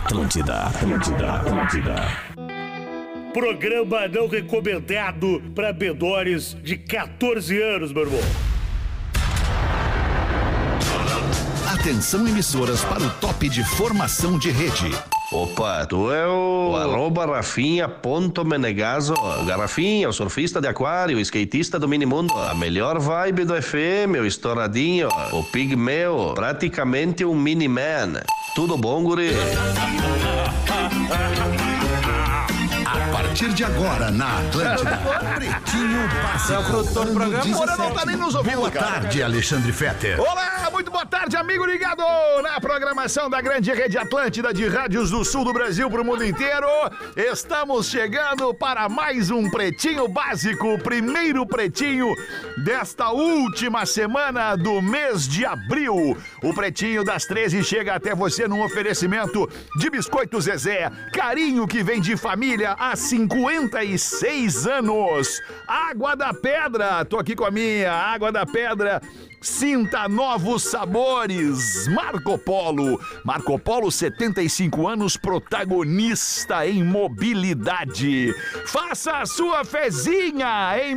Atlântida. Programa não recomendado para menores de 14 anos, meu irmão. Atenção, emissoras, para o top de formação de rede. Opa, tu é o @Rafinha.Menegaso. Garrafinha, o surfista de aquário, o skatista do minimundo. A melhor vibe do FM, o estouradinho, o pigmeu, praticamente um mini-man. Tudo bom, guri? A partir de agora, na Atlântida, Pretinho Básico. O produtor do programa, Ora, não tá nem nos ouvindo, boa tarde, Alexandre Fetter. Olá, muito boa tarde, amigo ligado na programação da grande rede Atlântida de rádios do sul do Brasil pro mundo inteiro. Estamos chegando para mais um Pretinho Básico, primeiro Pretinho desta última semana do mês de abril. O Pretinho das 13 chega até você num oferecimento de Biscoito Zezé, carinho que vem de família há 56 anos. Água da Pedra, tô aqui com a minha Água da Pedra. Sinta novos sabores. Marco Polo, 75 anos, protagonista em mobilidade. Faça a sua fezinha em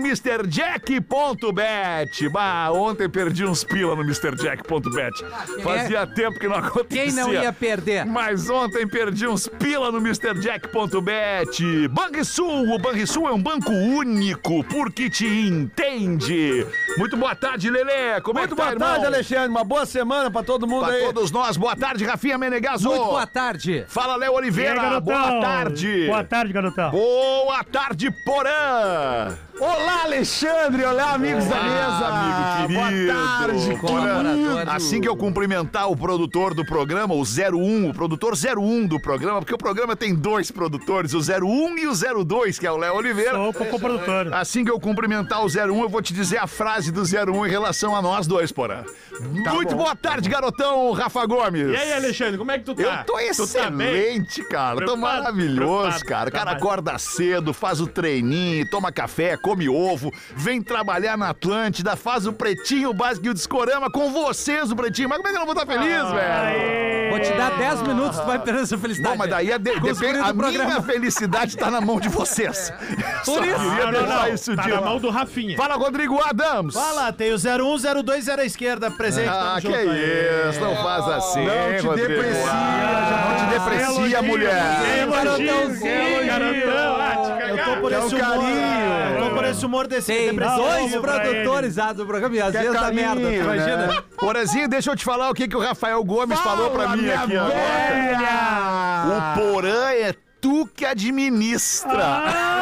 MrJack.bet. Bah, ontem perdi uns pila no MrJack.bet. Fazia tempo que não acontecia. Quem não ia perder? Mas ontem perdi uns pila no MrJack.bet. Banrisul, o Banrisul é um banco único porque te entende. Muito boa tarde, Lelê. Muito boa tarde, Alexandre. Uma boa semana pra todo mundo aí. Pra todos nós. Boa tarde, Rafinha Menegaso. Muito boa tarde. Fala, Léo Oliveira. Boa tarde. Boa tarde, garotão. Boa tarde, Porã. Olá, Alexandre. Olá, amigos da mesa. Amigo querido. Boa tarde, Porã. Assim que eu cumprimentar o produtor do programa, o 01, o produtor 01 do programa, porque o programa tem dois produtores, o 01 e o 02, que é o Léo Oliveira. Sou o coprodutor. Assim que eu cumprimentar o 01, eu vou te dizer a frase do 01 em relação a nós dois, Porã. Muito boa tarde, garotão Rafa Gomes. E aí, Alexandre, como é que tu tá? Eu tô excelente, cara. Tô maravilhoso, cara. O cara acorda cedo, faz o treininho, toma café, come ovo, vem trabalhar na Atlântida, faz o Pretinho Básico e o Discorama com vocês, o Pretinho. Mas como é que eu não vou estar feliz, velho? Vou te dar 10 minutos, tu vai perder essa felicidade. Bom, mas daí depende, a minha felicidade tá na mão de vocês. Por isso. Queria deixar isso Tá na mão do Rafinha. Fala, Rodrigo Adams. Fala, tem o 01, 02, 0 à esquerda presente. Ah, que isso, não faz assim, Não te Rodrigo. Não te deprecia, mulher. Garotão, Eu tô por esse humor. Eu tô por esse humor desse Tem depressivo. dois produtores do programa e às vezes dá carinho, merda, tu imagina? né? Porazinho, deixa eu te falar o que o Rafael Gomes falou pra mim aqui agora. O Porã é tu que administra.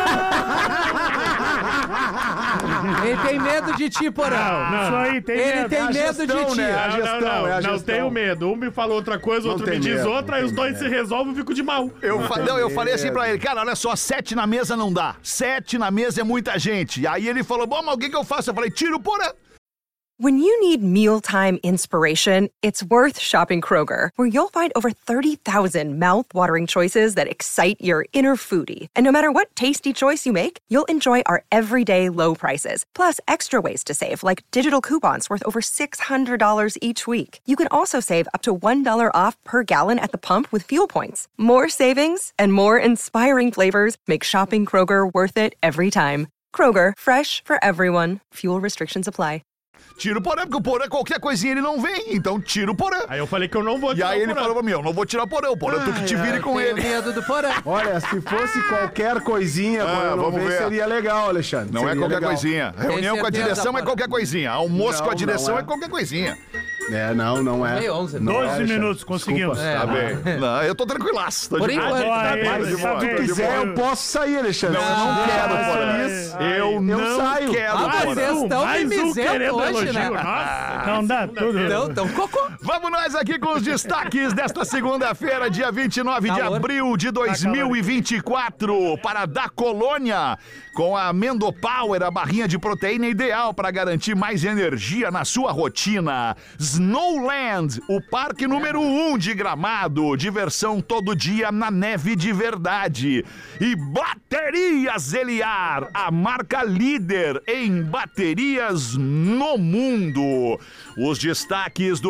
Ele tem medo de ti, Porã. Não. Isso aí, tem Ele medo. tem A medo gestão, de ti. né? A gestão, é a Não gestão. tenho medo. Um me falou outra coisa, outro me tem diz medo, outra, aí os dois se resolvem e eu fico de mal. Eu falei assim pra ele, cara, olha só, 7 na mesa não dá. 7 na mesa é muita gente. Aí ele falou, bom, mas o que eu faço? Eu falei, tira o Porã. When you need mealtime inspiration, it's worth shopping Kroger, where you'll find over 30,000 mouth-watering choices that excite your inner foodie. And no matter what tasty choice you make, you'll enjoy our everyday low prices, plus extra ways to save, like digital coupons worth over $600 each week. You can also save up to $1 off per gallon at the pump with fuel points. More savings and more inspiring flavors make shopping Kroger worth it every time. Kroger, fresh for everyone. Fuel restrictions apply. Tira o Porã, porque o Porã, qualquer coisinha ele não vem, então tira o Porã. Aí eu falei que eu não vou E tirar aí o ele Porã. falou pra mim, eu não vou tirar o Porã, tu que te vire com Tenho ele. medo do Porã. Olha, se fosse qualquer coisinha, vamos ver. seria legal, Alexandre. Não é Seria qualquer legal. coisinha. Reunião com a certeza, direção é Porã. qualquer coisinha. Almoço com a Não, direção não é é. qualquer coisinha. Não é. Meio 11, Não é, 12 Alexandre. minutos, conseguimos. Tá bem. Não, eu tô tranquilaço. Tô Por de boa. enquanto. Mas Se boa, tu de quiser, boa. eu posso sair, Alexandre. Não quero, Porã. Porã. Eu não saio. quero, Ah, Porã. vocês estão Mais um mimizento querendo hoje, elogio. né? Nossa. Não dá tudo. Então, cocô. Vamos nós aqui com os destaques desta segunda-feira, dia 29 de Calor. abril de 2024, para da Colônia, com a Mendo Power, a barrinha de proteína ideal para garantir mais energia na sua rotina. Snowland, o parque número 1 de Gramado, diversão todo dia na neve de verdade. E Baterias Eliar, a marca líder em baterias no mundo. Os destaques do Pretinho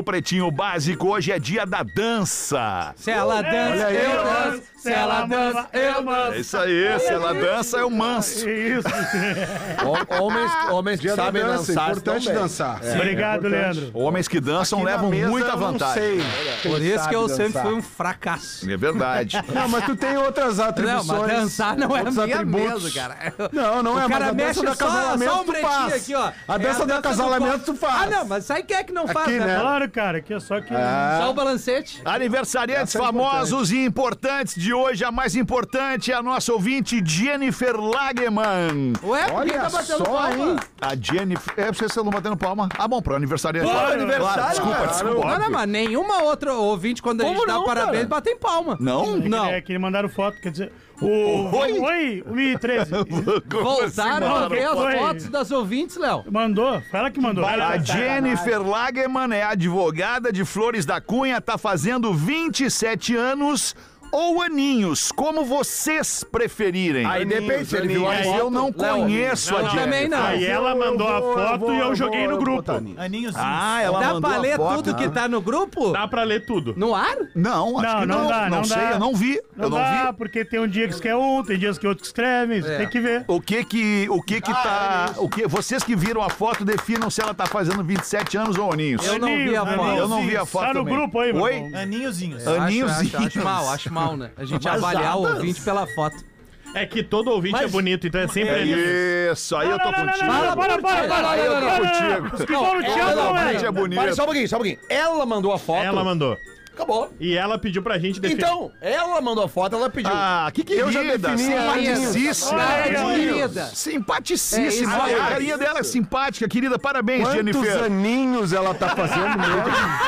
Pretinho Básico. Hoje é dia da dança. Se ela dança, eu danço. Se ela dança, eu danço. É isso aí, se ela dança, eu manso. Isso. Homens que Dia da sabem dança, dançar. importante também. dançar. Obrigado, Leandro. Homens que dançam Aqui na levam mesa, muita eu não vantagem. sei. Por isso que eu sempre dançar. fui um fracasso. É verdade. Não, mas tu tem outras atribuições. Não, mas dançar não é outros minha atributos. mesa, cara. Não, não é, O cara mas a mexe dança do só acasalamento um tu pretinho faz. aqui, ó. A dança do acasalamento tu faz. Ah, não, mas sabe quem é que não faz, Aqui, né? né? Claro, cara, aqui é só que... Só o balancete. Aniversariantes Essa é famosos e importantes de hoje. A mais importante é a nossa ouvinte Jennifer Lageman. Ué, por que Olha tá batendo só, palma? hein? A Jennifer... É, vocês estão batendo palma. Ah, bom, pro aniversariante. Pô, Claro, aniversário, desculpa, cara. desculpa. Não, óbvio. mas nenhuma outra ouvinte, quando a gente Como dá não, parabéns, cara? batem palma. Não? Não. É que mandaram foto, quer dizer... Oi, o 1013. Voltaram a ver as Foi. fotos das ouvintes, Léo. Mandou, foi ela que mandou. A Jennifer Lageman é advogada de Flores da Cunha, tá fazendo 27 anos ou aninhos, como vocês preferirem. Aí depende, se ele viu a Mas foto. eu não Léo, conheço a eu também Jennifer. não. Aí ela mandou a foto e eu joguei no grupo. Aninhos. Ah, ela Dá mandou pra a ler foto. tudo que tá no grupo? Dá pra ler tudo. No ar? Não, acho que não. dá, Não não sei, dá. eu não vi. Não Eu não dá, vi. porque tem um dia que escreve um, tem dias que outros escrevem, você tem que ver. O que tá... Vocês que viram a foto definam se ela tá fazendo 27 anos ou aninhos. Eu não vi a foto. Eu não vi a foto Tá no também. grupo aí, meu Oi? irmão. Aninhozinhos. Acho mal, né? A gente avaliar o ouvinte pela foto. É que todo ouvinte é bonito, então é sempre ali. Isso, aí eu tô contigo. Para. Aí eu tô contigo. Os que vão no teatro não Gente, é é. bonito. Para, só um pouquinho. Ela mandou a foto. Ela mandou. Acabou. E ela pediu pra gente definir. Então, ela mandou a foto, ela pediu. Ah, que querida. Eu já defini a simpaticíssima. Querida. Simpaticíssima. É isso, A carinha dela é simpática, querida. Parabéns, Quantos Jennifer. aninhos ela tá fazendo mesmo?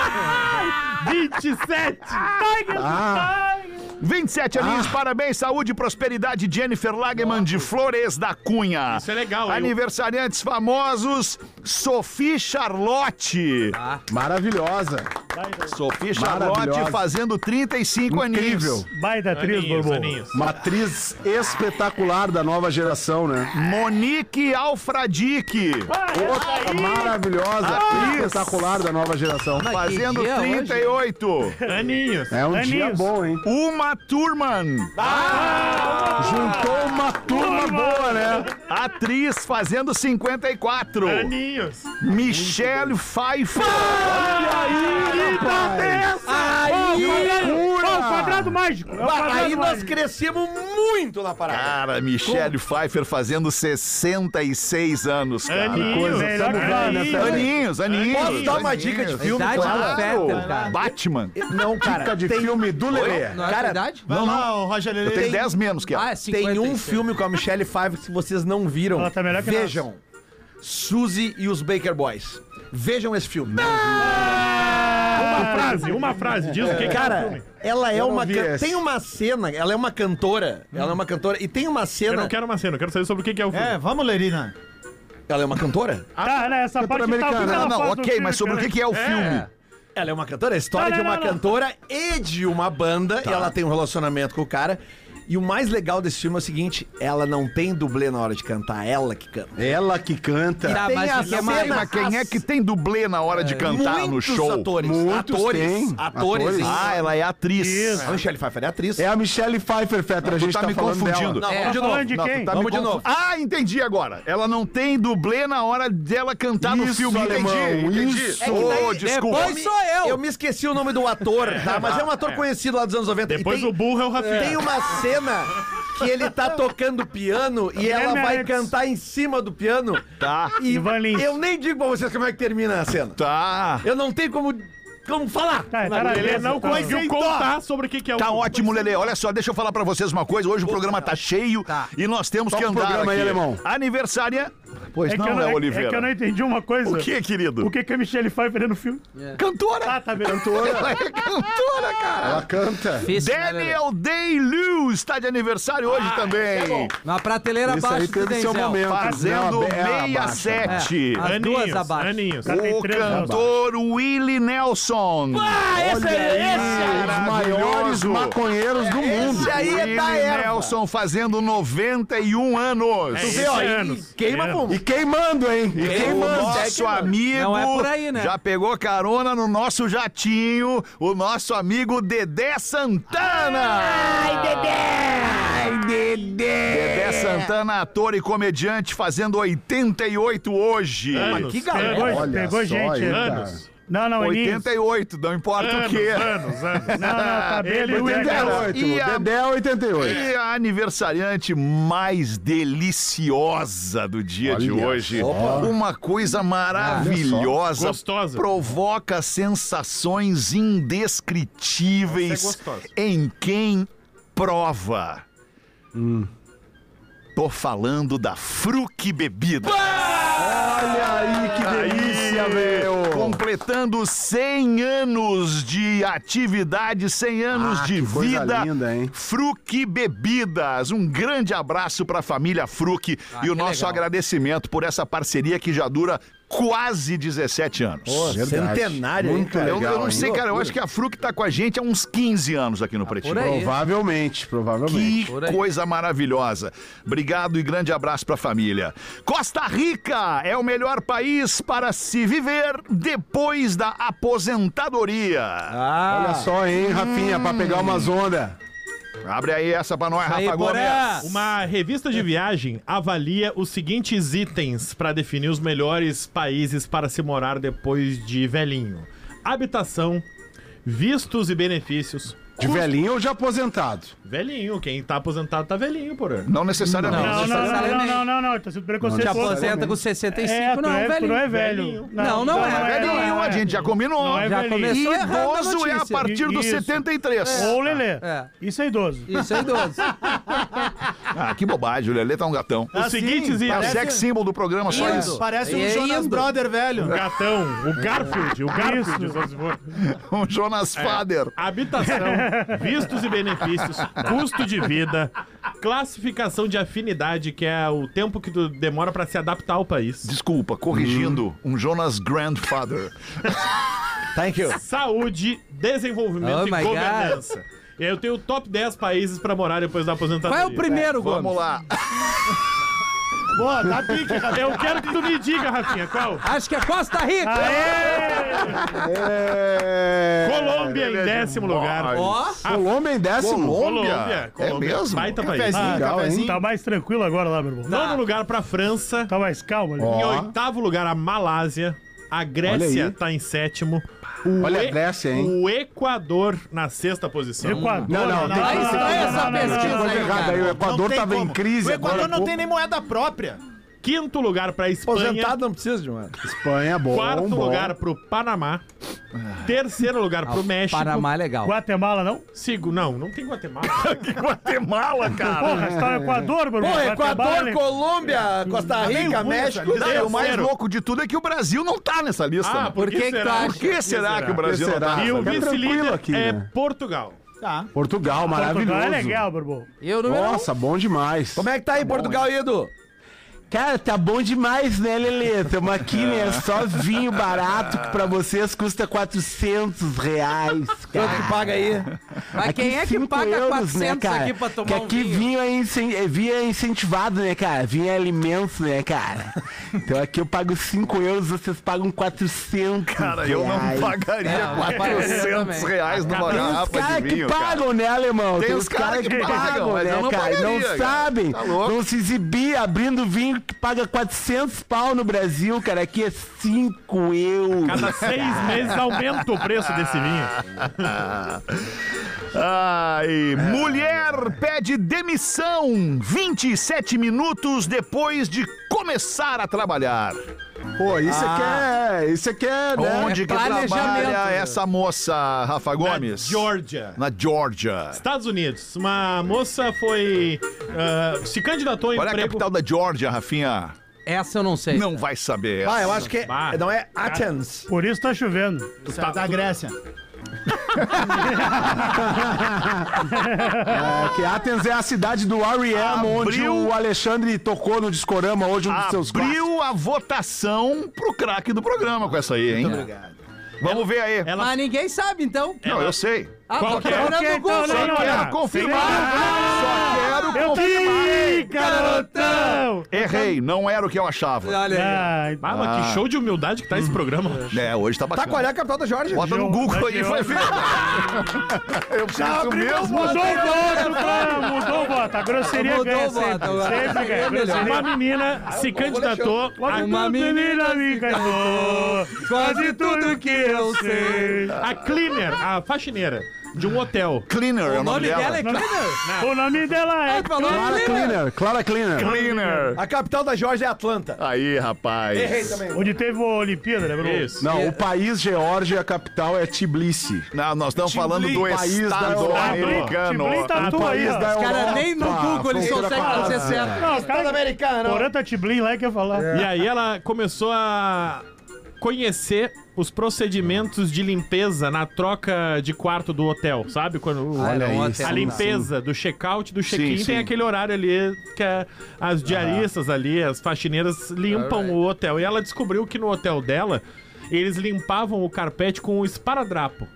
27! Ah, 27 aninhos, parabéns, saúde e prosperidade, Jennifer Lageman de Flores da Cunha. Isso é legal, hein? Aniversariantes famosos, Sophie Charlotte. maravilhosa. Sophie Charlotte Maravilhosa. fazendo 35 Incrível. aninhos. Baita atriz, Aninhos, Bobo. aninhos. Uma atriz espetacular da nova geração, né? Monique Alfradique, Outra maravilhosa, Atriz. espetacular da nova geração. fazendo dia 38. Aninhos. É um dia Aninhos. bom, hein? Uma Thurman, Juntou uma turma boa, né? atriz fazendo 54. Aninhos. Michelle Pfeiffer. Ó, o quadrado mágico. É o quadrado Aí nós mágico. crescemos muito na parada. Cara, Michelle Pfeiffer fazendo 66 anos, cara. Aninhos. coisa. Melhor Tamo que vendo, né, isso. Aninhos. Posso dar uma dica de filme? Idade do Claro. Fetter, cara. Batman. Não, cara. Dica de tem- filme do Lelê. Não é Cara, verdade? Vai lá, o Roger Eu Lelê. tenho 10 menos que ela. Ah, é 50. Tem um filme com a Michelle Pfeiffer que vocês não viram. Ela tá melhor que Vejam. Suzy e os Baker Boys. Vejam esse filme. Uma frase, diz o que que é o Cara, filme. ela é Eu não uma... vi esse. Tem uma cena, ela é uma cantora. Ela é uma cantora e tem uma Eu cena... não quero uma cena, eu quero saber sobre o que que é o filme. É, vamos, Lerina. Ela é uma cantora? Tá, né? Essa parte tá americana. Não, não, faz ok, do filme, mas sobre o cara. que é o filme? Ela é uma cantora, é a história Não, de não, uma não, não. cantora e de uma banda, e ela tem um relacionamento com o cara. E o mais legal desse filme é o seguinte, ela não tem dublê na hora de cantar, ela que canta. Ela que canta. Tá, Tem mas a o que é mais... cena- Mas quem é que tem dublê na hora de cantar no Muitos show? atores. Muitos atores. têm. Atores. Atores. Ah, ela é atriz. Isso. A Michelle Pfeiffer é atriz. É a Michelle Pfeiffer, Fetter, a Tu gente tá tá me falando confundindo. dela. Não, É. vamos de Tá novo. falando de Não, quem? tu tá Vamos me de novo. Ah, entendi agora. Ela não tem dublê na hora dela cantar no Isso, filme. alemão, Entendi. isso. É que daí- Ô, desculpa. Depois sou eu. Eu me esqueci o nome do ator, tá? Mas é um ator conhecido lá dos anos 90. E Depois tem- o burro é o Rafinha. Tem uma cena que ele tá tocando piano e ela Guilherme vai Alex. cantar em cima do piano. Tá. E Ivan Lins. eu nem digo pra vocês como é que termina a cena. Tá. Eu não tenho como falar. Tá, tá na Ele beleza, não tá. conseguiu contar sobre o que que é o Tá filme. ótimo, Lelê. Olha só, deixa eu falar pra vocês uma coisa. Hoje o programa tá cheio e nós temos que Toca o andar programa aqui. aí, alemão. Aniversária... Pois É que não, eu Léo não, Oliveira. é que eu não entendi uma coisa. O que, querido? O que a Michelle Pfeiffer é no filme? Cantora. Ah, tá vendo? Ela é cantora, cara. Ela canta. Difícil, né, Lelê? Daniel Day-Lewis está de aniversário hoje também. Na prateleira Isso abaixo aí do teve seu Denzel. momento. Fazendo Não, é 67. É. As duas abaixo. Aninhos. Cara, tem O 3 anos. cantor Willie Nelson. Olha aí, os maiores maconheiros do mundo. Esse aí é da Willie erva. Nelson fazendo 91 anos. Tu vê, ó, e anos. queima fumo. E queimando, hein? E O queimando. nosso amigo Não é por aí, né? já pegou carona no nosso jatinho, o nosso amigo Dedé Santana. Ai, Dedé Santana, ator e comediante, fazendo 88 hoje. Anos. que galera. Pegou gente. hein, Anos. Não, Elis. 88, não importa o quê. Anos. Tá Não, tá bem, Ele Dedé, cara. 88, E a- Dedé 88. E a aniversariante mais deliciosa do dia de Olha hoje. só. Uma coisa maravilhosa. Gostosa. Provoca sensações indescritíveis Essa é gostosa. em quem prova. Tô falando da Fruc Bebida. Olha aí, que delícia, meu. Completando 100 anos de atividade, 100 anos de que coisa vida. linda, hein? Fruc Bebidas. Um grande abraço para a família Fruc e o nosso legal. agradecimento por essa parceria que já dura quase 17 anos. Verdade. Centenário, hein, Muito cara? eu legal, não hein? sei, cara, eu acho que a Fruc tá com a gente há uns 15 anos aqui no Pretinho. por aí. Provavelmente. Que Por aí. coisa maravilhosa. Obrigado e grande abraço pra família. Costa Rica é o melhor país para se viver depois da aposentadoria. Olha só, hein, Rafinha, pra pegar umas ondas. Abre aí essa pra nós, Aí, Rafa Gomes. Porã. Uma revista de viagem avalia os seguintes itens para definir os melhores países para se morar depois de velhinho: habitação, vistos e benefícios. De velhinho ou de aposentado? Velhinho, quem tá aposentado tá velhinho, porra. Não necessariamente. Não, tá sendo Te preconceituoso. aposenta com 65, tu não, é velhinho. velho. Não é Velhinho, a gente já combinou. Não é Já velhinho. começou errando a Idoso é a notícia. partir dos Isso. 73. Ou Lelê. É. Isso é idoso. Isso é idoso. Ah, que bobagem, o Lelê tá um gatão. Os seguintes É o itens. sex symbol do programa, só Indo. isso. Parece um É Jonas indo. Brother velho. O gatão, o Garfield, só se for. Um Jonas Fader. Habitação, vistos e benefícios, custo de vida, classificação de afinidade, que é o tempo que tu demora pra se adaptar ao país. Desculpa, corrigindo, um Jonas Grandfather. Thank you. Saúde, desenvolvimento Oh e my governança. E aí eu tenho o top 10 países pra morar depois da aposentadoria. Qual é o primeiro, Gomes? Vamos lá. Boa, dá pique, Rafinha. Eu quero que tu me diga, Rafinha, qual? Acho que é Costa Rica. Colômbia em 10º lugar. Ó, Colômbia em 10º. Colômbia? É mesmo? Baita país. Cafezinho, legal, cafezinho. Tá mais tranquilo agora lá, meu irmão. Nono lugar pra França. Tá mais calmo ali. Em 8º lugar, a Malásia. A Grécia Olha aí. tá em 7º. Olha a Grécia, hein? O Equador na 6ª posição. Equador. Não, tem Tá que estranha essa pesquisa coisa aí, errada cara. aí. O Equador tem tava em como. crise. O Equador agora não há tem nem moeda própria. 5º lugar pra Espanha. Aposentado não precisa de uma. pouco. Espanha, bom. 4º bom. lugar pro Panamá. 3º lugar pro México. Panamá é legal. Guatemala, não? Não tem Guatemala. Guatemala, cara. Porra, você tá no Equador, meu irmão. Pô, Guatemala, Equador, né? Colômbia, Costa Rica, México. Não, e o mais Terceiro. louco de tudo é que o Brasil não tá nessa lista. Ah, né? Por que tu acha? Por que será que o Brasil não tá será? E o Fica tranquilo vice-líder aqui, é né? Portugal. Tá. Portugal, maravilhoso. Portugal é legal, meu irmão. Eu não Nossa, bom demais. Como é que tá aí, Portugal, Edu? Cara, tá bom demais, né, Lelê? Tamo aqui, né? Só vinho barato que pra vocês custa R$400, Quanto cara. que paga aí? Mas quem é que 5 paga euros, 400 aqui pra tomar que um aqui vinho? vinho é incentivado, né, cara? Vinho é alimento, né, cara? Então aqui eu pago 5 euros, vocês pagam 400. Cara, eu não reais. pagaria Não, eu pagaria R$400 numa Tem os garrafa de caras que vinho, cara. pagam, né, alemão? Tem Tem os os caras caras que que pagam, mas né, eu não cara? pagaria, Não cara. sabem. Tá louco. Vão se exibir abrindo vinho que paga 400 pau no Brasil, cara. Aqui é 5 euros. Cada 6 meses aumenta o preço desse vinho. Ai, mulher pede demissão 27 minutos depois de começar a trabalhar. Pô, isso aqui é, né? Onde que planejamento. trabalha essa moça, Rafa Gomes? Georgia. Na Georgia. Estados Unidos. Uma moça foi... se candidatou em Qual é a emprego... capital da Georgia, Rafinha? Essa eu não sei. Não vai saber essa. Ah, eu acho que Bah. não é Athens. Por isso tá chovendo. Isso é da Grécia. Que Athens é a cidade do R.E.M., onde Abriu- o Alexandre tocou no Discorama hoje, um dos seus clássicos. Abriu a votação pro craque do programa com essa aí, hein? Muito obrigado. Vamos ver aí. Ela, Mas ninguém sabe, então. Não, eu sei. Qual que é? procurando no Google. Só quero confirmar. Só quero confirmar. Garotão! Errei, não era o que eu achava. Olha aí. Ah, mas que show de humildade que tá esse programa. Hoje tá Tá, bacana. qual é a capital da Geórgia? Bota no Google aí e vai ver. Eu preciso mesmo. Mudou o voto, cara! Mudou o voto. A grosseria Mudou ganha o voto sempre. agora. Sempre ganha. Grosseria. Uma menina se candidatou Uma menina me ganhou. Quase tudo que eu sei. a cleaner, a faxineira de um hotel. Cleaner é O nome dela é Cleaner. O nome dela é. Falou Clara Cleaner. Cleaner. A capital da Geórgia é Atlanta. Aí, rapaz. Errei também. Onde teve uma Olimpíada, né, Bruno? Isso. Não, o país Geórgia, a capital é Tbilisi. Não, nós estamos falando do país da estado Europa. americano. Tiblin tá tu aí, ó. Os caras nem no Google eles conseguem fazer certo. Não, os caras americano. Poranta Tiblin lá que ia falar. E aí ela começou a conhecer os procedimentos de limpeza na troca de quarto do hotel, sabe? Quando Olha isso. a limpeza do check-out e do check-in Sim, tem sim. aquele horário ali que as diaristas ali, as faxineiras limpam o hotel. E ela descobriu que no hotel dela eles limpavam o carpete com um esparadrapo.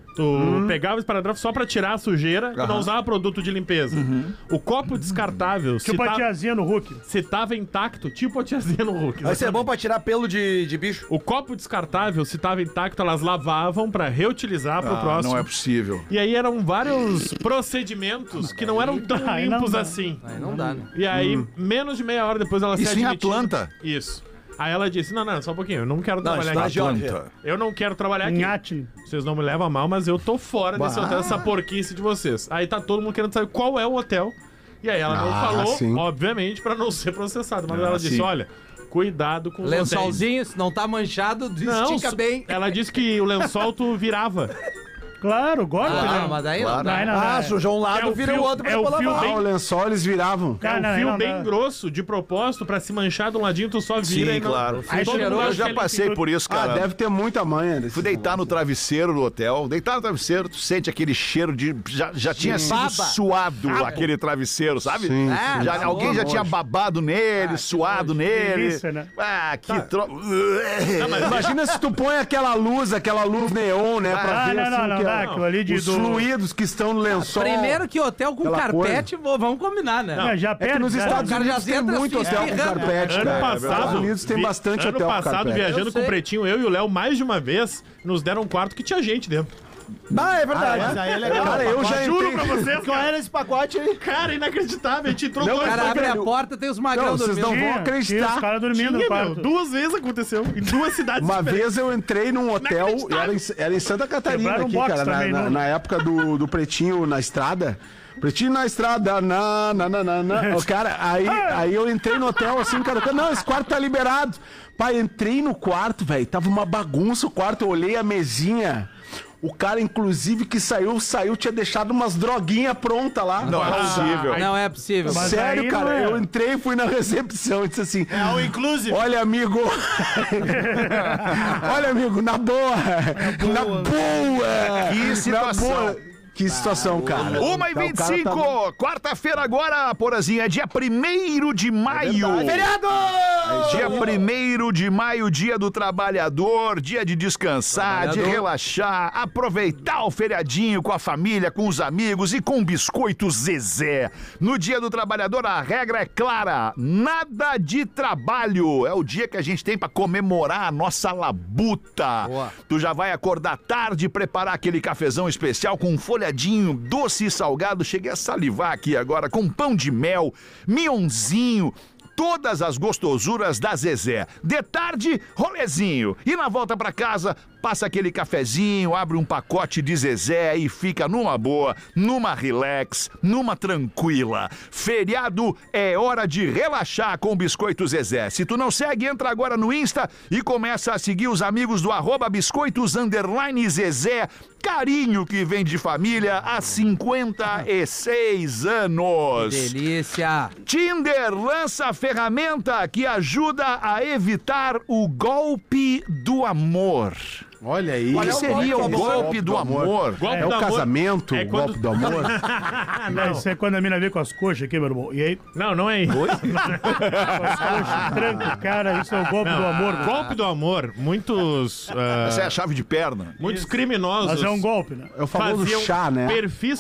Tu pegava o esparadrapo só pra tirar a sujeira e não usava produto de limpeza. O copo descartável, Tipo a tiazinha no Hulk. se tava intacto, tipo a tiazinha no Hulk. Vai ser bom pra tirar pelo de bicho. O copo descartável, se tava intacto, elas lavavam pra reutilizar pro próximo. Não é possível. E aí eram vários procedimentos que não eram tão aí não limpos dá. assim. Aí não dá, né? E aí, menos de meia hora depois ela se Isso em admitiu. Atlanta? Isso. Aí ela disse, não, só um pouquinho, eu não quero trabalhar isso na aqui. Geórgia. Eu não quero trabalhar aqui. Nhatin. Vocês não me levam a mal, mas eu tô fora desse hotel, essa porquice de vocês. Aí tá todo mundo querendo saber qual é o hotel. E aí ela não falou, sim. obviamente, pra não ser processada. Mas ela disse, sim. olha, cuidado com os hotéis. Lençolzinho, se não tá manchado, Não, estica bem. ela disse que o lençol tu virava. Claro, gosto, Ah, né? mas daí Claro. não dá. Não, Ah, sujou um lado, É o vira fio- o outro pra é o depois fio lavar. bem- Ah, o lençol eles viravam. É um não, fio não bem dá. grosso, de propósito, pra se manchar de um ladinho, tu só vira Sim, e não... claro. Aí todo mundo cheirou, Eu acha já que passei ele por isso, Ah, cara. deve ter muita manha. desse Fui deitar no travesseiro do hotel. Deitar no travesseiro, tu sente aquele cheiro de... Já tinha sido Baba. suado aquele travesseiro, sabe? Sim, sim. Já, Ah, alguém já nojo. tinha babado nele, suado nele. delícia, né? Ah, que troço. Imagina se tu põe aquela luz neon, né? Pra Ah, ver não, assim, não, não que dá. é- Aquilo ali de os fluidos que estão no lençol. Primeiro que hotel com Aquela carpete, vamos combinar, né? Não, já É que perde, nos né? Estados O cara Unidos já tem entra muito assim, hotel com espirrando. carpete, Ano cara. passado, Estados Unidos tem bastante ano hotel com passado, carpete. viajando Eu com o sei. Pretinho, eu e o Léo, mais de uma vez, nos deram um quarto que tinha gente dentro. Ah, é verdade. Mas aí é legal. Cara, eu já Juro entrei... pra vocês, Qual cara. era esse pacote aí? Cara, inacreditável. A gente entrou Não, O dois cara Mas, abre a velho, porta, tem os magrão Não, vocês dormindo. não vão acreditar. Tinha os caras dormindo no Tinha, quarto. meu, duas vezes aconteceu. Em duas cidades Uma diferentes. vez eu entrei num hotel, era em Santa Catarina Quebraram um aqui, box cara, também, né? na época do Pretinho na estrada. Pretinho na estrada, O cara, aí eu entrei no hotel assim, cara, não, esse quarto tá liberado. Pai, entrei no quarto, velho, tava uma bagunça o quarto, eu olhei a mesinha. O cara, inclusive, que saiu, tinha deixado umas droguinhas prontas lá. Não é possível. Não é possível. Mas Sério, aí cara, não é. eu entrei, fui na recepção e disse assim... É o inclusive. Olha, amigo. Olha, amigo, na boa. Na boa. Que situação. Na boa. Que situação, cara. 1h25, quarta-feira agora, Porazinha, dia 1º de maio. Feriado! Dia 1º de maio, dia do trabalhador, dia de descansar, de relaxar, aproveitar o feriadinho com a família, com os amigos e com o biscoito Zezé. No dia do trabalhador, a regra é clara, nada de trabalho. É o dia que a gente tem pra comemorar a nossa labuta. Boa. Tu já vai acordar tarde, preparar aquele cafezão especial com um folhadinho doce e salgado. Cheguei a salivar aqui agora com pão de mel, mignonzinho, todas as gostosuras da Zezé. De tarde, rolezinho. E na volta pra casa, passa aquele cafezinho, abre um pacote de Zezé e fica numa boa, numa relax, numa tranquila. Feriado é hora de relaxar com o Biscoito Zezé. Se tu não segue, entra agora no Insta e começa a seguir os amigos do @biscoitos_Zezé. Carinho que vem de família há 56 anos. Delícia. Tinder lança a ferramenta que ajuda a evitar o golpe do amor. Olha aí. O que seria o golpe do amor? Golpe É o do amor casamento, é o quando- golpe do amor. Não, isso é quando a mina vem com as coxas aqui, meu irmão. E aí, Não é isso. com as coxas, tranca o cara, isso é o golpe do amor. meu. Golpe do amor, muitos Essa é a chave de perna. muitos criminosos Mas é um golpe, né? É o famoso faziam chá, né?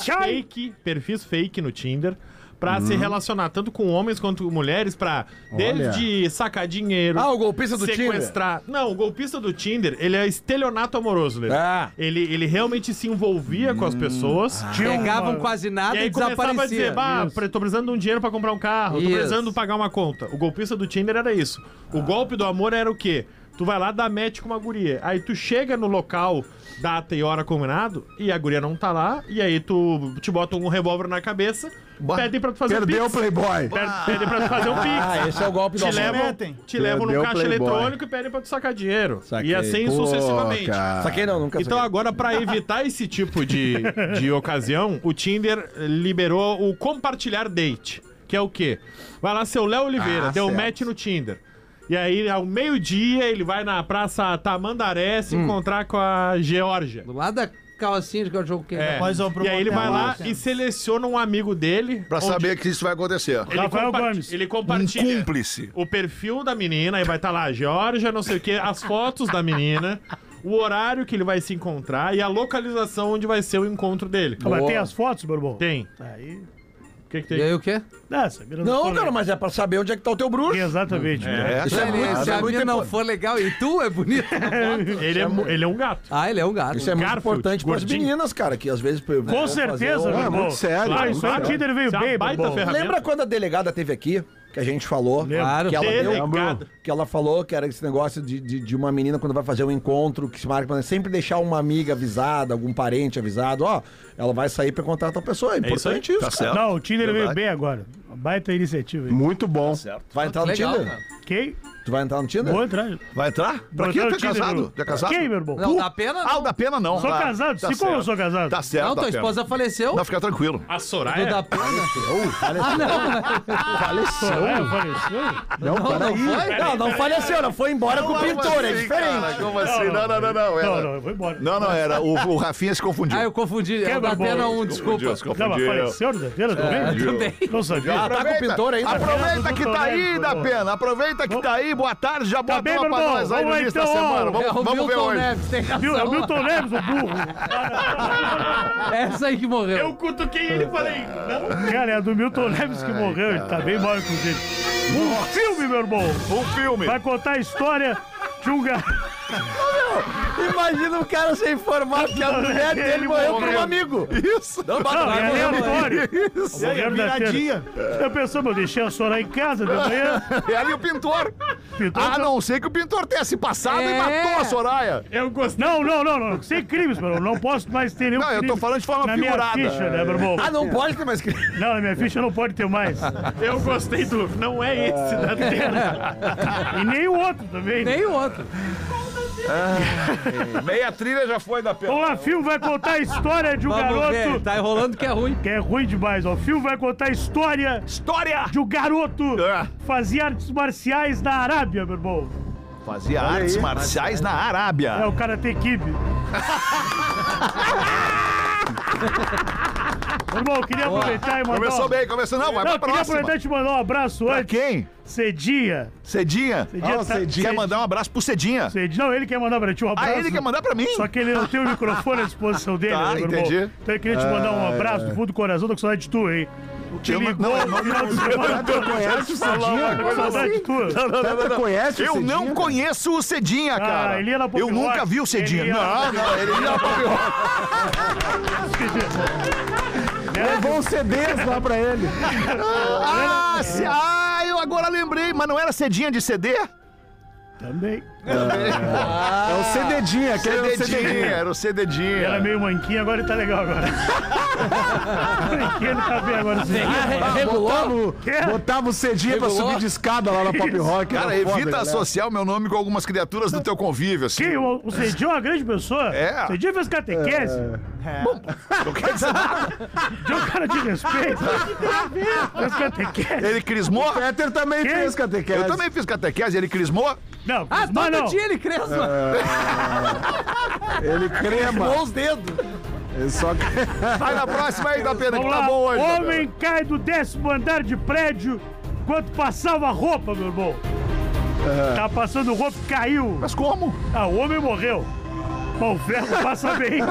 perfis fake no Tinder pra se relacionar tanto com homens quanto com mulheres pra desde sacar dinheiro, Ah, o golpista do sequestrar. Não, o golpista do Tinder, ele é estelionato amoroso, Lê. Ah. Ele realmente se envolvia com as pessoas. Pegavam quase E nada e, aí começava a dizer, desaparecia. tô precisando de um dinheiro pra comprar um carro, tô Isso. precisando pagar uma conta. O golpista do Tinder era isso. O golpe do amor era o quê? Tu vai lá, dá match com uma guria. Aí tu chega no local, data e hora combinado, e a guria não tá lá, e aí tu te bota um revólver na cabeça, pedem pra tu fazer Perdeu um o pix. Playboy. Pedem pra tu fazer um pix. Ah, esse é o golpe do Te amor. levam Perdeu no o caixa Playboy. eletrônico e pedem pra tu sacar dinheiro. Saquei. E assim Pô, sucessivamente. cara. Saquei não, nunca Então saquei. agora, pra evitar esse tipo de ocasião, o Tinder liberou o compartilhar date, que é o quê? Vai lá, seu Léo Oliveira, deu certo. match no Tinder. E aí, ao meio-dia, ele vai na Praça Tamandaré se encontrar com a Geórgia. Do lado da calcinha de cachorro quente. É. Mas, ó, pro E aí ele vai lá motel, e seleciona um amigo dele. Pra onde saber que isso vai acontecer. ele, Rafael Gomes. ele Um compartilha cúmplice. o perfil da menina, aí vai estar lá, Geórgia, não sei o quê, as fotos da menina, o horário que ele vai se encontrar e a localização onde vai ser o encontro dele. Ah, mas tem as fotos, meu irmão? Tem. Aí. O que E tem? aí o quê? Essa mina Não, for cara, legal. mas é pra saber onde é que tá o teu bruxo. Exatamente. né? Isso é muito, Se a mina não for legal e tu é bonito. Ele é um gato. Ah, ele é um gato. Isso é muito Garfield, importante pras gordinho. meninas, cara, que às vezes... Com certeza, meu É irmão. muito sério. Ah, isso aí o Claro. Tinder veio Isso é uma bem, meu baita irmão. ferramenta. Lembra quando a delegada teve aqui, que a gente falou? Claro. Que ela deu... Delegada. Que ela falou que era esse negócio de uma menina quando vai fazer um encontro, que se marca, sempre deixar uma amiga avisada, algum parente avisado, ó, ela vai sair pra encontrar outra pessoa. É importante isso, Tá cara. certo. Não, o Tinder veio Verdade. bem agora. Uma baita iniciativa aí. Muito bom. Vai entrar no Legal, Tinder? cara. Quem? Tu vai entrar no Tinder? Vou entrar. Vai entrar? Pra Vou quê? entrar Tu no é Tinder, casado? meu. Tu é casado? Quem, meu irmão? Não, dá pena Ah, o não. da pena não. Sou tá. casado. Tá Se como eu certo. sou casado? Tá certo. Não, tua da pena. esposa faleceu. Não, fica tranquilo. A Do Soraya. da pena. Faleceu. É, faleceu? Não, peraí. Não faleceu, ela foi embora com o pintor, é diferente. Cara, como assim? Não. Não, Era... não, eu vou embora. Não, era o Rafinha se confundiu. Ah, eu confundi. É o da Quebra pena bola. 1, desculpa. Se Não, mas confundiu. faleceu da pena também? Também. Não sabia. Ah, tá com o pintor ainda. Aproveita que tá aí, da pena. Aproveita que tá aí. Boa tarde, já bota bem, uma meu pra irmão. nós aí no Vamos lá, início da então, semana. ó. É o Vamos ver Milton hoje. Neves, tem Viu? É o razão. Milton Neves, o burro. Essa aí que morreu. Eu cutuquei ele e falei, não. Cara, é do Milton Neves que morreu. Ele tá bem mal, inclusive. Um filme, meu irmão. Um filme. Vai contar a história de um garoto. Imagina o cara ser informado que a mulher dele morreu por um amigo. Isso. Não, Não, é aleatório. Isso. Viradinha. Eu pensei, eu deixei a Soraya em casa de manhã. É ali o pintor. Pintor, A não ser que o pintor tenha se passado e É. matou a Soraya. Eu gostei. Não. Sem crimes, meu irmão. Não posso mais ter nenhum Não, eu tô crime de forma na figurada. minha ficha, né, meu irmão? Ah, não pode ter mais... Não, na minha ficha não pode ter mais. Eu gostei do. Não é esse da tela. E nem o outro também. Nem o outro. Meia trilha já foi da pena. Bom, o filme vai contar a história de um Vamos garoto... ver. Tá enrolando que é ruim. Que é ruim demais, ó. O filme vai contar a história de um garoto É. que fazia artes marciais na Arábia, meu irmão. Fazia artes marciais na É Arábia. o Karate Kid. Meu irmão, eu queria aproveitar e mandar... Começou bem, começou. Não, vai Não, pra eu queria próxima. aproveitar e te mandar um abraço Pra antes. quem? Cedinha. Cedinha? Quer mandar um abraço pro Cedinha? Não, ele quer mandar pra ti um abraço. Ah, ele quer mandar pra mim? Só que ele não tem o microfone à disposição dele, Tá, né, meu entendi. irmão? Então ele queria te mandar um abraço do fundo do coração, tô com saudade de tu, hein? Te Eu não- ligou não, no final de semana. Tu conhece o Cedinha? Tô com saudade de tu. Você conhece o Eu Cedinha? não conheço o Cedinha, cara. ele ia na Pop Eu nunca Rock. vi o Cedinha. Ele ia Não, na- ele ia na Pop Rock. Levou uns CDs lá pra ele. Eu agora lembrei, mas não era Cedinha de CD? Também. É o CDinha, aquele é o Cedinha, CDinha. era o Cedinha. Era meio manquinho, agora ele tá legal agora. Manquinho, ele tá bem agora. Botava o Cedinha pra subir de escada lá na Pop Rock. Cara, era foda, evita galera. associar o meu nome com algumas criaturas do teu convívio, assim. Quem? O Cedinho é uma grande pessoa. É. O Cedinho fez catequese. Não quer dizer nada. De um cara de respeito. Fez catequese. Ele crismou? O Peter também Quem? fez catequese. Eu também fiz catequese, ele crismou? Não, Ah, mas Todo dia ele cresma. Ele crema. os dedos. Ele só... Vai na próxima aí, da pena, que Vamos tá lá. bom hoje. Homem cai do 10º andar de prédio enquanto passava roupa, meu irmão. Tá passando roupa e caiu. Mas como? Ah, o homem morreu. Bom, o ferro passa bem.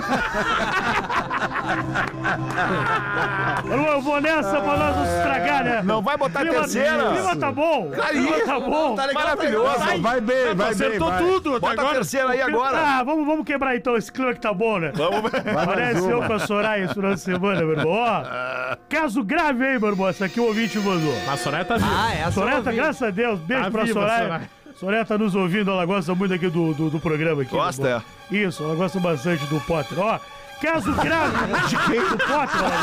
Eu vou nessa pra nós não se estragar, né? Não vai botar terceira. O clima tá bom. O clima tá bom. Maravilhoso. Vai bem, vai bem. Acertou vai. tudo até Bota a agora. terceira aí agora. Ah, vamos quebrar então esse clima que tá bom, né? Vamos ver. Parece eu com a Soraya esse final de semana, meu irmão. Ó, caso grave aí, meu irmão. Essa aqui o ouvinte mandou. A Soraya tá viva. Ah, essa Soraya, graças a Deus, beijo Tá pra viva, Soraya. Soraya. Soraya tá nos ouvindo, ela gosta muito aqui do programa aqui. Gosta, meu irmão. Isso, ela gosta bastante do Potter. Ó, caso grave de quem? Do Potter, ela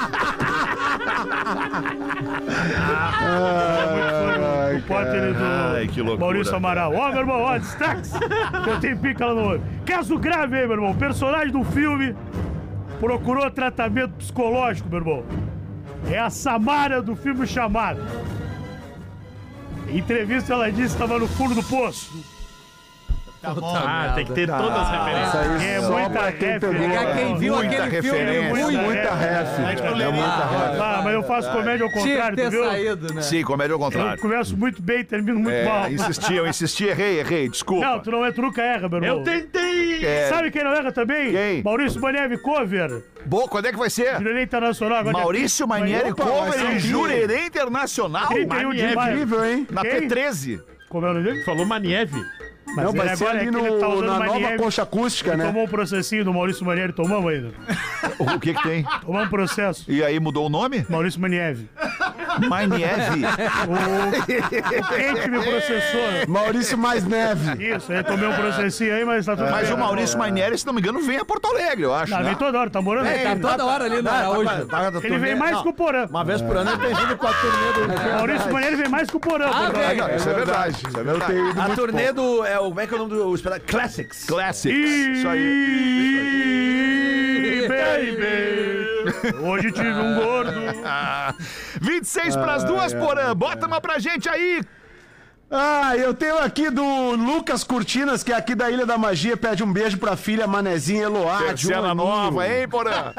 gosta. O Potter e do Ai, que loucura. Maurício Amaral. Ó, meu irmão, ó, destaques. Eu tenho pica lá no olho. Caso grave aí, meu irmão. Personagem do filme procurou tratamento psicológico, meu irmão. É a Samara do filme Chamado. Em entrevista ela disse que estava no fundo do poço. Tem que ter todas as referências. Isso aí É só muita pra quem pegou. Pegar quem viu Muita aquele filme referência. Muita ref. É muita ref. Ah, mas eu faço comédia ao Tinha contrário, que tu ter viu? saído, né? Sim, comédia ao Eu contrário. começo muito bem e termino muito mal. Eu insisti, errei, desculpa. Não, tu nunca erra, meu irmão. Eu tentei! Sabe quem não erra também? Quem? Maurício Manieri Cover. Boa, quando é que vai ser? Jurerê Internacional. Agora Maurício Manieri Opa, Cover vai ser em aqui. Jurerê Internacional. 31 de maio. Incrível, hein? Na Quem? P13. Como é o nome dele? Falou Manieve. Mas Não, vai ele ser agora ali é que ele tá usando na nova Manieri. concha acústica, né? Tomou um processinho do Maurício Manieri, tomamos ainda. O que tem? Tomamos um processo. E aí mudou o nome? Maurício Manieri. Manieve. Quem que me processou? Maurício Mais Neve. Isso, aí tomei um processinho aí, mas tá tudo Mas bem. o Maurício Manieri, se não me engano, vem a Porto Alegre, eu acho. Não, né? vem toda hora, tá morando É, aqui. tá toda hora ali na Araújo. Ele vem mais que o Porã. Uma vez por ano ele tem vindo com a turnê do... Maurício Manieri vem mais que o Porã. Ah, Porã. velho. Isso é verdade. Isso é Eu verdade. tenho ido A muito turnê do... Como é que é o nome do espetáculo? Classics. Classics. Isso aí. Baby, hoje tive um gordo. 26 pras 2, Porã. Bota uma pra gente aí. Ah, eu tenho aqui do Lucas Cortinas, que é aqui da Ilha da Magia, pede um beijo pra filha Manezinha Eloá. de um Terceira aninho. nova, hein, Porã?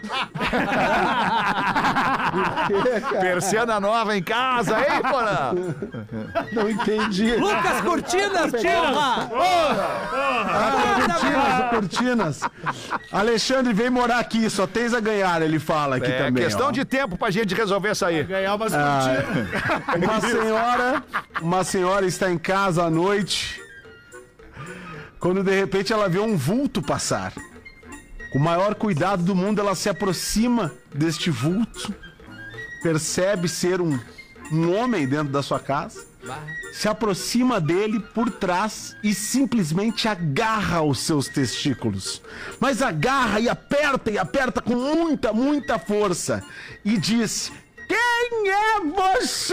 Persiana nova em casa, hein, Porã? Não entendi. Lucas Cortinas, porra! Cortinas. Alexandre, vem morar aqui, só tens a ganhar, ele fala aqui É também. questão ó. de tempo pra gente resolver essa aí. Ganhar umas Uma senhora está em casa à noite, quando de repente ela vê um vulto passar. Com o maior cuidado do mundo, ela se aproxima deste vulto, percebe ser um homem dentro da sua casa, se aproxima dele por trás e simplesmente agarra os seus testículos. Mas agarra e aperta com muita, muita força e diz: quem é você?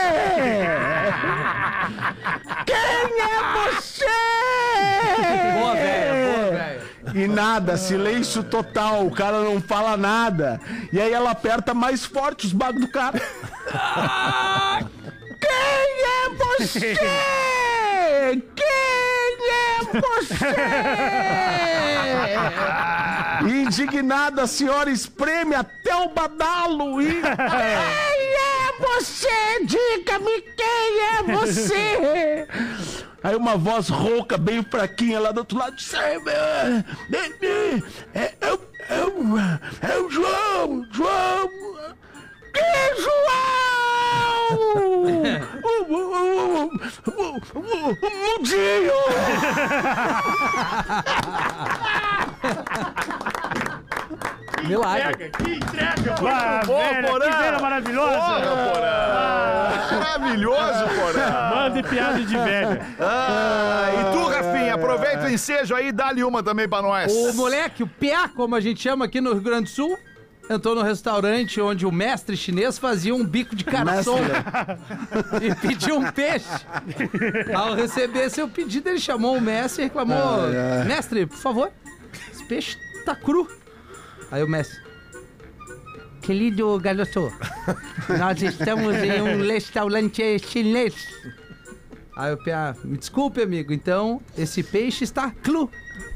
Quem é você? Boa, velho, boa, velho. E nada, silêncio total, o cara não fala nada. E aí ela aperta mais forte os bagos do cara. Quem é você? Quem é você? Indignada, a senhora espreme até o badalo e... Quem é você? Diga-me quem é você? Aí uma voz rouca, bem fraquinha lá do outro lado, disse: é o João! João! Que João? O Mudinho! Milagre. Que entrega, Ah, velho, Porã. que velha maravilhosa. Maravilhoso, Porã. Mande piada de velha. E tu, Rafinha, aproveita o ensejo aí e dá-lhe uma também pra nós. O moleque, o Piá, como a gente chama aqui no Rio Grande do Sul, entrou no restaurante onde o mestre chinês fazia um bico de garçom e pediu um peixe. Ao receber seu pedido, ele chamou o mestre e reclamou: mestre, por favor, esse peixe tá cru. Aí o mestre: querido garoto, nós estamos em um restaurante chinês. Aí o Pia, me desculpe, amigo, então esse peixe está cru.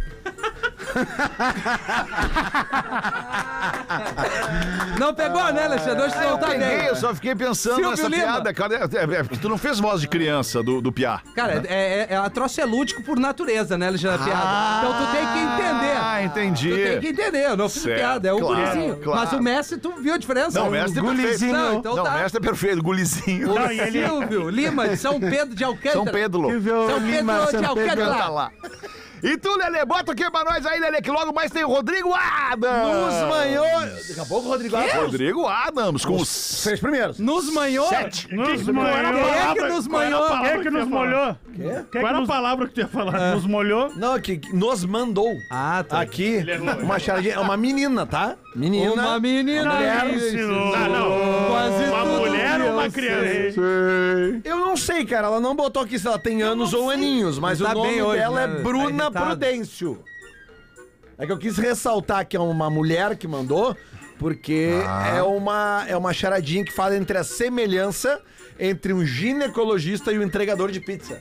Não pegou, né, Alexandre? Hoje não tá bem. Eu só fiquei pensando Silvio nessa Lima. piada, cara. É porque tu não fez voz de criança do Piá. Cara, a troço é lúdico por natureza, né, Alexandre? A piada. Então tu tem que entender. Ah, entendi. Tu tem que entender, eu não fiz Certo, piada, é o claro, gulizinho. claro. Mas o Messi, tu viu a diferença? Não, o Mestre é perfeito. Não, então Não, tá. o Mestre é perfeito, gulizinho. O Silvio Lima, de São Pedro de Alcântara. São Pedro. São Pedro de Alcântara. Tá lá. E tu, Lelê, bota o que pra nós aí, Lelê, que logo mais tem o Rodrigo Adams. Nos manhões. Daqui a pouco o Rodrigo Adams. Rodrigo Adams, com os 6 primeiros. Nos manhou? Nos Quem é que nos manhou? Quem é que nos molhou? Qual era a palavra que tu ia falar? Nos molhou? Não, que nos mandou. Ah, tá. Aqui, uma charadinha. É uma menina, tá? Menina. Uma menina. Mulher. Ensinou. Quase Uma tudo mulher ou uma eu criança? sei. Eu não sei, cara. Ela não botou aqui se ela tem anos ou aninhos, mas Tá o nome bem hoje, dela né? é Bruna Tá irritado. Prudêncio. É que eu quis ressaltar que é uma mulher que mandou, porque é uma charadinha que fala entre a semelhança entre um ginecologista e um entregador de pizza.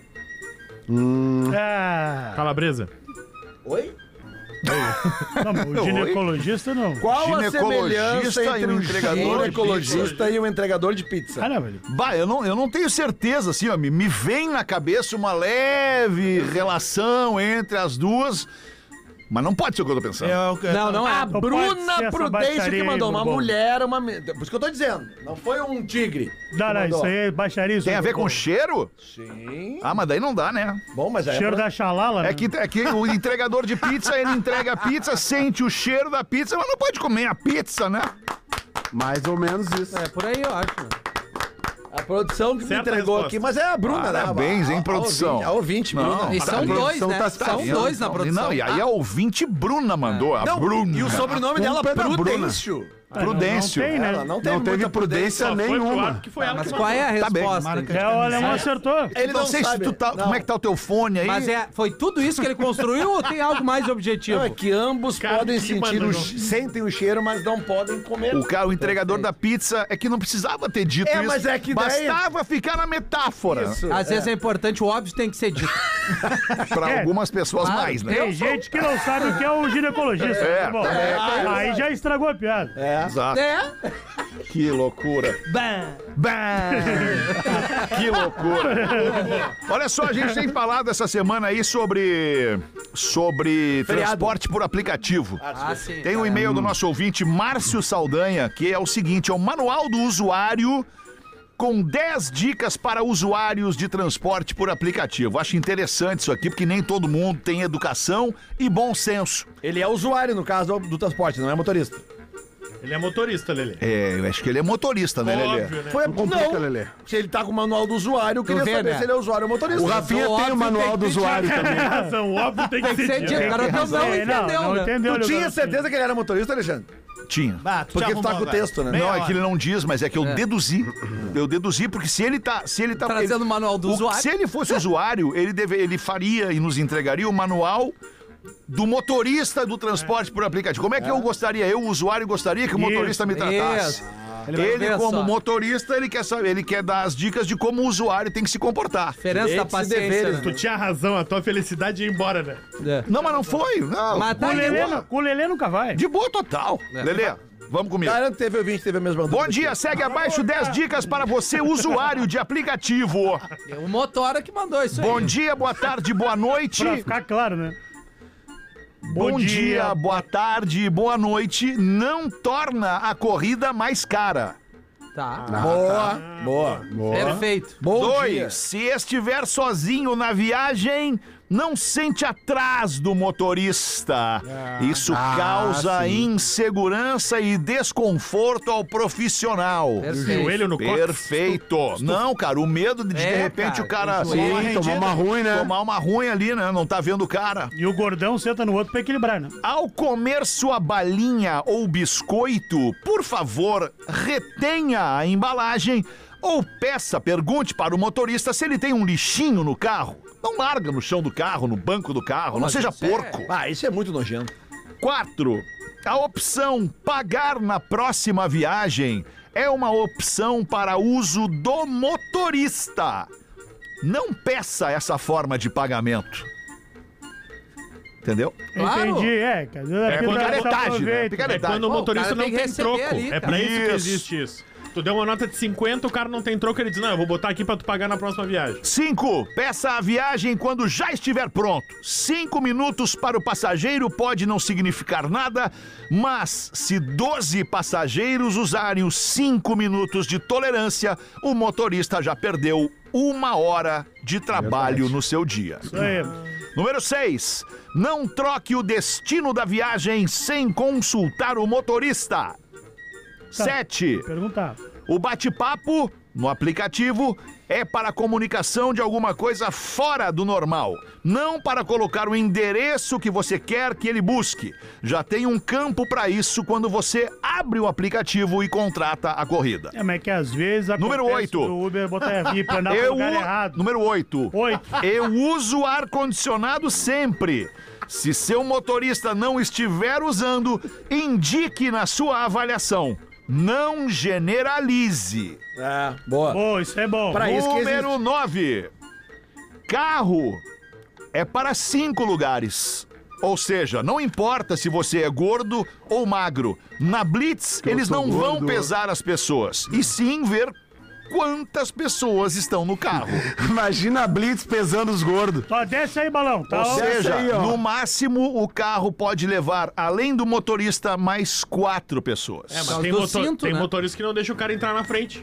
Ah, Calabresa. Oi? não, mas o ginecologista não. Qual a Ginecologista semelhança entre e um um entregador de ginecologista e um entregador de pizza? Ah, não, velho. Bah, eu não tenho certeza, assim, ó, me vem na cabeça uma leve relação entre as duas, mas não pode ser o que eu tô pensando. Não é. A Então pode Bruna ser essa Prudêncio que baixaria aí, mandou. Uma Bourbon. mulher, Por isso que eu tô dizendo. Não foi um tigre. que Não, mandou. isso aí é baixaria. Tem a ver com cheiro? Sim. Ah, mas daí não dá, né? Bom, mas é. cheiro da xalala, né? É que o entregador de pizza, ele entrega a pizza, sente o cheiro da pizza, mas não pode comer a pizza, né? Mais ou menos isso. É por aí, eu acho. A produção que me Certa entregou resposta. aqui, mas é a Bruna, né? Parabéns, hein, produção. A ouvinte, Não, Bruna. E são a dois, produção né? tá São vendo? dois na produção. Não, e aí a ouvinte Bruna mandou, a Não, Bruna. e o sobrenome dela, Culpa é da Bruna. Prudêncio. Prudêncio. Não tem, né? Ela não Não teve teve muita prudência Só foi pro nenhuma. ar que foi ela Mas que qual é a Tá bem. resposta? É, o alemão acertou. Ele Não sei se sabe. tu tá. Não. Como é que tá o teu fone aí? Mas foi tudo isso que ele construiu ou tem algo mais objetivo? Não, é que ambos Cara, podem que sentir mano, sentem o cheiro, mas não podem comer. O entregador da pizza é que não precisava ter dito É, isso. mas é que daí- bastava ficar na metáfora. Isso. Às vezes é importante, o óbvio tem que ser dito. Pra É. algumas pessoas Claro, mais, né? Tem gente que não sabe o que é o ginecologista. É, tá bom. é. Aí já estragou a piada. Exato. É? Que loucura. Bah. Que loucura. Olha só, a gente tem falado essa semana aí sobre transporte por aplicativo. Ah, sim. Tem um e-mail do nosso ouvinte, Márcio Saldanha, que é o seguinte, é o manual do usuário com 10 dicas para usuários de transporte por aplicativo. Acho interessante isso aqui, porque nem todo mundo tem educação e bom senso. Ele é usuário, no caso do transporte, não é motorista. Ele é motorista, Lelê. É, eu acho que ele é motorista, né, Lelê? Óbvio, né? Foi Não complica, não. Lelê. Se ele tá com o manual do usuário, eu queria vê, saber né? se ele é usuário ou motorista. O Rafinha tem o manual do usuário também. Tem razão, óbvio tem que Tem que ser dito. O cara não entendeu, não né? entendeu. Tu tinha certeza que ele era motorista, Alexandre? Tinha. Porque tu tá com o texto, né? Não, é que ele não diz, mas é que eu deduzi. Eu deduzi, porque se ele tá Trazendo o manual do usuário. Se ele fosse usuário, ele faria e nos entregaria o manual do motorista do transporte por aplicativo. Como é que eu gostaria, o usuário gostaria que o motorista me tratasse? Isso. Ele, Vê como só. motorista, ele quer saber, ele quer dar as dicas de como o usuário tem que se comportar. Diferença da Direitos e paciência. deveres, né? Tu tinha razão, a tua felicidade ia embora, né? É. Não, mas não foi. Não. Mas tá Com o aí, Lelê, com o Lelê nunca vai. De boa total. Lelê, vamos comigo. Garanto que teve ouvinte, teve a mesma dúvida. Bom dia, segue abaixo 10 dicas para você, usuário de aplicativo. O Motora que mandou isso aí. Bom dia, boa tarde, boa noite. Pra ficar claro, né? Bom dia, boa tarde, boa noite. Não torna a corrida mais cara. Tá. Boa. Perfeito. Bom 2. dia. Se estiver sozinho na viagem, não sente atrás do motorista. Isso causa sim. insegurança e desconforto ao profissional. Perfeito. Joelho no cox. Perfeito. Não, cara, o medo de repente o cara o joelho. Sim, tomar uma ruim, né? tomar uma ruim ali, né? Não tá vendo o cara. E o gordão senta no outro pra equilibrar, né? Ao comer sua balinha ou biscoito, por favor, retenha a embalagem ou pergunte para o motorista se ele tem um lixinho no carro. Não larga no chão do carro, no banco do carro, não Mas seja isso é- porco. Ah, isso é muito nojento. 4. A opção pagar na próxima viagem é uma opção para uso do motorista. não peça essa forma de pagamento. Entendeu? Claro. Entendi, cara. É picaretagem, né? É quando o motorista o cara não tem que tem receber troco. ali, É pra isso que existe isso. Tu deu uma nota de 50, o cara não tem troco, ele diz, não, eu vou botar aqui pra tu pagar na próxima viagem. 5. Peça a viagem quando já estiver pronto. 5 minutos para o passageiro pode não significar nada, mas se 12 passageiros usarem os 5 minutos de tolerância, o motorista já perdeu 1 hora de trabalho no seu dia. Isso aí. Número 6. Não troque o destino da viagem sem consultar o motorista. 7. Perguntar. O bate-papo no aplicativo é para comunicação de alguma coisa fora do normal, não para colocar o endereço que você quer que ele busque. Já tem um campo para isso quando você abre o aplicativo e contrata a corrida. Mas é que às vezes Número 8. o Uber botar VIP pra andar pro lugar errado. Número 8. 8. Eu uso ar-condicionado sempre. Se seu motorista não estiver usando, indique na sua avaliação. Não generalize. Boa. Boa, isso é bom. Pra isso que Número 9. Carro é para 5 lugares. Ou seja, não importa se você é gordo ou magro. Na Blitz, eles não vão pesar as pessoas, e sim ver quantas pessoas estão no carro. Imagina a Blitz pesando os gordos. Ó, desce aí, balão. Tá, Ou seja, aí, ó. no máximo, o carro pode levar, além do motorista, mais 4 pessoas. É, mas Só tem, do cinto, né? motorista que não deixa o cara entrar na frente.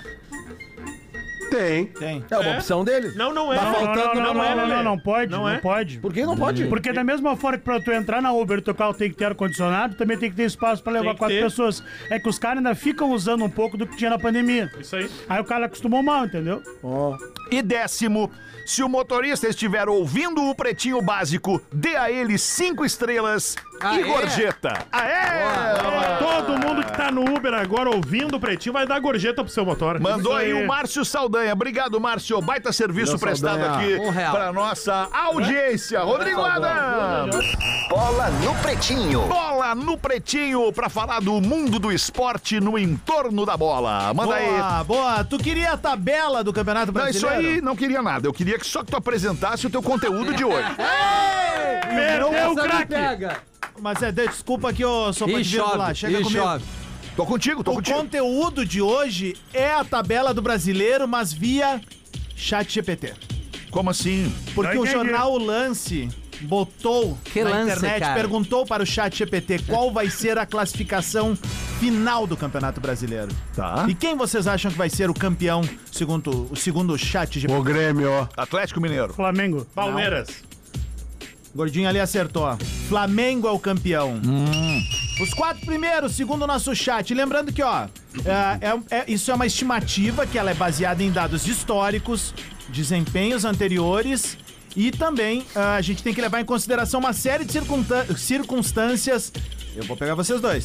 Tem. É uma opção dele. Não é. Tá faltando, Não pode. Não Não é? pode. Por que não pode? Porque da mesma forma que pra tu entrar na Uber e teu carro tem que ter ar-condicionado, também tem que ter espaço pra levar Tem que 4 ter. pessoas. É que os caras ainda ficam usando um pouco do que tinha na pandemia. Isso aí. Aí o cara acostumou mal, entendeu? E 10º, se o motorista estiver ouvindo o Pretinho Básico, dê a ele 5 estrelas e Aê! gorjeta. Aê! Todo mundo que tá no Uber agora ouvindo o Pretinho vai dar gorjeta pro seu motor. Mandou Isso aí aí. o Márcio Saldanha. Obrigado, Márcio. Baita serviço Valeu, prestado Saldanha. aqui R$1. pra nossa audiência. Rodrigo Adams. Bola no Pretinho. Bola no Pretinho pra falar do mundo do esporte no entorno da bola. Manda aí. Boa. Tu queria a tabela do Campeonato Não, isso Brasileiro? aí não queria nada. Eu queria que só que tu apresentasse o teu conteúdo de hoje. Perdeu o Essa me craque. pega. Mas desculpa aqui, ô Sopa E de Vírgula. chove, Chega e comigo. chove. Tô contigo, tô O contigo. conteúdo de hoje é a tabela do Brasileiro, mas via chat GPT. Como assim? Porque Não o entendi. jornal Lance botou Que na lance, internet, cara? perguntou para o chat GPT qual vai ser a classificação final do Campeonato Brasileiro. Tá. E quem vocês acham que vai ser o campeão, segundo o chat GPT? O Grêmio. Atlético Mineiro. Flamengo. Palmeiras. Gordinho ali acertou. Flamengo é o campeão. Os 4 primeiros, segundo o nosso chat. Lembrando que, ó, isso é uma estimativa que ela é baseada em dados históricos, desempenhos anteriores e também a gente tem que levar em consideração uma série de circunstâncias. Eu vou pegar vocês dois.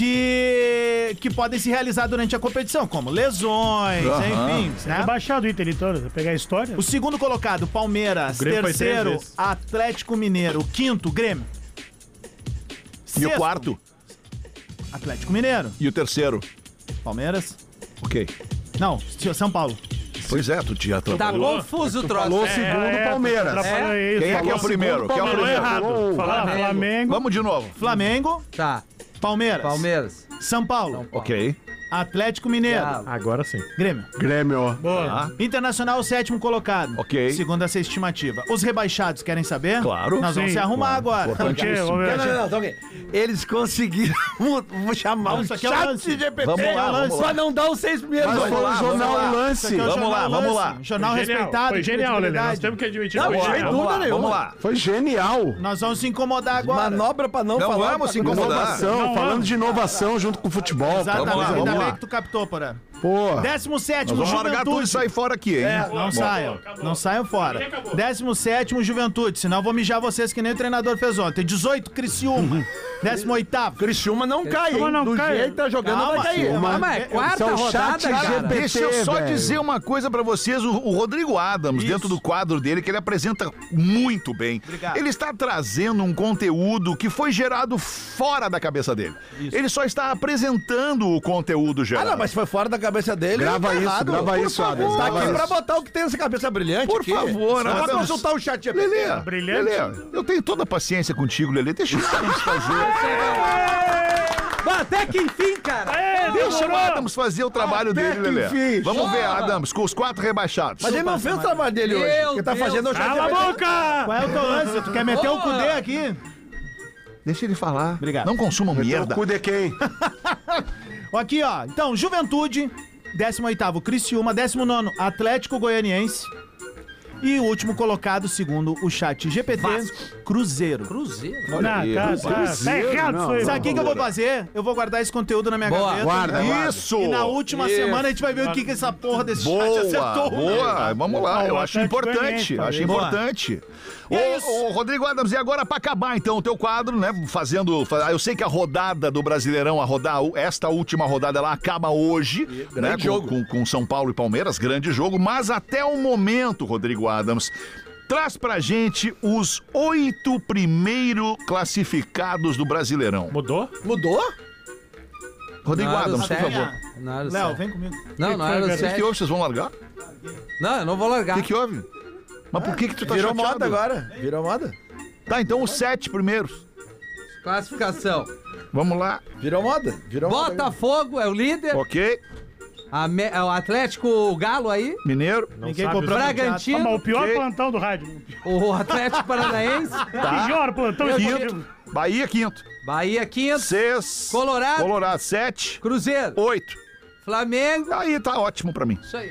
Que podem se realizar durante a competição, como lesões, enfim. É Né? baixado o Inter todo. Vai pegar a história. O segundo colocado, Palmeiras. O Grêmio foi 3 Terceiro, vezes. Atlético Mineiro. O quinto, Grêmio. E o Sexto, quarto? Atlético Mineiro. E o terceiro? Palmeiras. Ok. Não, São Paulo. Pois é, tu tinha Tá atrapalhou. confuso o troço. Falou segundo Palmeiras. Quem é que é o primeiro? Quem é o Falou primeiro? errado. Falar Flamengo. Vamos de novo. Flamengo, Tá, Palmeiras. Palmeiras. São Paulo. Ok. Atlético Mineiro. Galo. Agora sim. Grêmio. Grêmio. Boa. Internacional, sétimo colocado. Ok. Segundo essa estimativa. Os rebaixados querem saber? Claro. Nós vamos Sim, se arrumar agora. Por quê? Vamos ver. Não, tá ok. Eles conseguiram. Vou chamar Não, um isso aqui é o chat lance. GPT Vamos lá, vamos lá. pra não dar os 6 primeiros. Mas olhos. foi o vamos jornal lá. Lance. Isso aqui é o Vamos lá, jornal vamos Lance. lá. Jornal Foi genial, respeitado. Foi de genial, Lelê. Nós credibilidade. temos que admitir. Não, foi sem genial. dúvida Vamos lá, nenhuma. vamos lá. Foi genial. Nós vamos se incomodar agora. Manobra pra não, Não falar. vamos se pra- incomodar. Inovação, Não, falando vamos. de inovação junto com o futebol. Exatamente. Vamos lá, Ainda vamos bem lá. que tu captou, Porã. Pô. 17º, Nós vamos largar tudo e Juventude. sair fora aqui, hein? Não saiam. acabou. Não saiam fora. Acabou. 17º, Juventude. Senão eu vou mijar vocês que nem o treinador fez ontem. 18, Criciúma. 18º. Criciúma não cai, hein? Criciúma não Do cai. jeito que tá jogando, Calma, vai cair. Criciúma. Mas é quarta São rodada, chat cara. GPT. Deixa eu só velho. dizer uma coisa pra vocês. O Rodrigo Adams, dentro do quadro dele, que ele apresenta muito bem. Obrigado. Ele está trazendo um conteúdo que foi gerado fora da cabeça dele. Ele só está apresentando o conteúdo Ah, gerado. não, mas se foi fora da cabeça cabeça dele. Grava tá isso, errado. grava isso, Adams. Tá grava aqui isso. pra botar o que tem nessa cabeça brilhante. Por aqui. favor, Só pra Adams. consultar o chat GPT. Lelê, Brilhante. Lelê, eu tenho toda a paciência contigo, Lelê. Deixa o Adams fazer. Até que enfim, cara. Deixa o Adams fazer o trabalho dele, que Lelê. enfim. Vamos ver, Adams, com os 4 rebaixados. Mas ele não fez o trabalho dele hoje. Meu Quem tá Deus. fazendo é o chat Cala a GPT. boca! Qual é o teu lance? Tu quer meter o cudê aqui? Deixa ele falar. Obrigado. Não consumam O merda. cu de quem? Aqui, ó. Então, Juventude, 18º, Criciúma, 19º, Atlético Goianiense. E o último colocado, segundo o chat GPT, Cruzeiro. Cruzeiro. Não, tá errado isso aí. Sabe o que eu vou fazer? Eu vou guardar esse conteúdo na minha Boa. gaveta. Guarda, guarda. Isso! E na última semana a gente vai ver o que essa porra desse chat Boa, acertou. boa. Vamos lá, eu acho Atlético importante. Goianiense, Acho boa. importante. E é isso. Ô, Rodrigo Adams, e agora pra acabar então o teu quadro, né? Eu sei que a rodada do Brasileirão, esta última rodada, ela acaba hoje, né? grande jogo. Com São Paulo e Palmeiras, grande jogo, mas até o momento, Rodrigo Adams, traz pra gente os 8 primeiros classificados do Brasileirão. Mudou? Mudou? Rodrigo Não era o Adams, por sério. favor. Não era o Léo, sério. vem comigo. Não, não era o O que sério. houve? Vocês vão largar? Não, eu não vou largar. O que houve? Mas por que tu tá Virou chateado? moda agora. Virou moda. Tá, então os 7 primeiros. Classificação. Vamos lá. Virou moda. Virou moda. Botafogo é o líder. Ok. O Atlético, o Galo aí. Mineiro. Ninguém sabe comprou o no Ah, teatro. mas Bragantino. o pior Ok. plantão do rádio. O Atlético Paranaense. Pior plantão esportivo. Quinto. Bahia, quinto. Bahia, quinto. 6. Colorado. Colorado, 7. Cruzeiro. 8. Flamengo. Aí tá ótimo pra mim. Isso aí.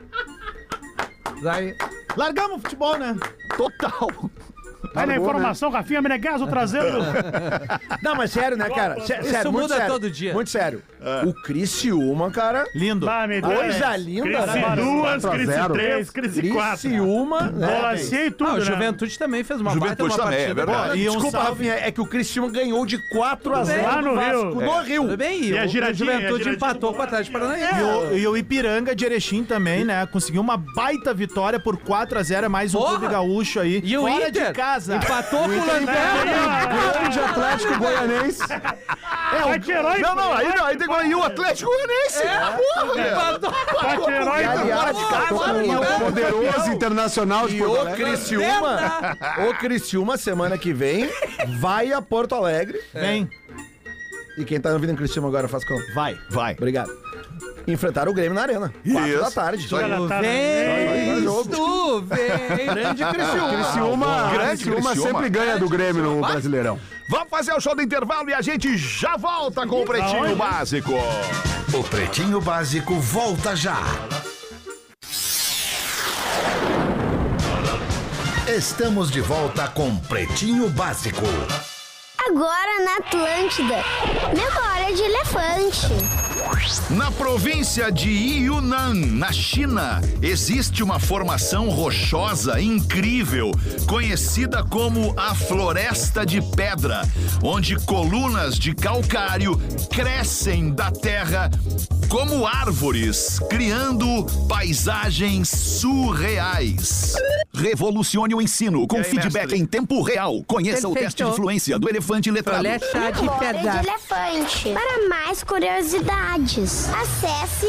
Daí. Largamos o futebol, né? Total. Vai na informação, Rafinha Menegaso trazendo. Não, mas sério, né, cara? Sério, Isso muito muda sério. todo dia. Muito sério. O Criciúma, cara. Lindo. Bah, meu Deus. Coisa linda, Crise né? 2, 4 a crise 0. 3, crise 4. Criciúma, né? Bolancei e tudo, Ah, o né? Juventude também fez uma Juventude baita uma também, é partida. verdade. E um Desculpa, salve. Rafinha, é que o Criciúma ganhou de 4-0 Lá no Rio. no Rio. Tudo bem, E a o giradinha, Juventude e a giradinha empatou do com o Atlético Paranaense. E o Ipiranga de Erechim também, né? Conseguiu uma baita vitória por 4-0. É mais um Porra! clube gaúcho aí. E o Fora Inter de casa. empatou com o Lanterna. Grande Atlético Goianense. Bate herói. Aí tem e o Atlético Goianiense. Porra, velho. Empatou. Bate herói. Aliás, O poderoso Internacional de E Porto o Alegre. Criciúma, semana que vem, vai a Porto Alegre. Vem. E quem tá ouvindo em Criciúma agora faz como? Vai. Vai. Obrigado. Enfrentar o Grêmio na Arena. 4 Isso. da tarde. Isso aí. Ela tá- Vem, jogo. tu vem. Grande Criciúma. Criciúma, Grande Criciúma Criciúma. sempre ganha do Grêmio no Brasileirão. Vamos fazer o show do intervalo e a gente já volta com o Pretinho Básico. O Pretinho Básico volta já. Estamos de volta com Pretinho Básico. Agora na Atlântida. Memória de elefante. Na província de Yunnan, na China, existe uma formação rochosa incrível, conhecida como a Floresta de Pedra, onde colunas de calcário crescem da terra como árvores, criando paisagens surreais. Revolucione o ensino com feedback mestre? em tempo real. Conheça o Perfeito. teste de fluência do elefante letrado. Floresta de Memória de pedra. elefante. Para mais curiosidades, acesse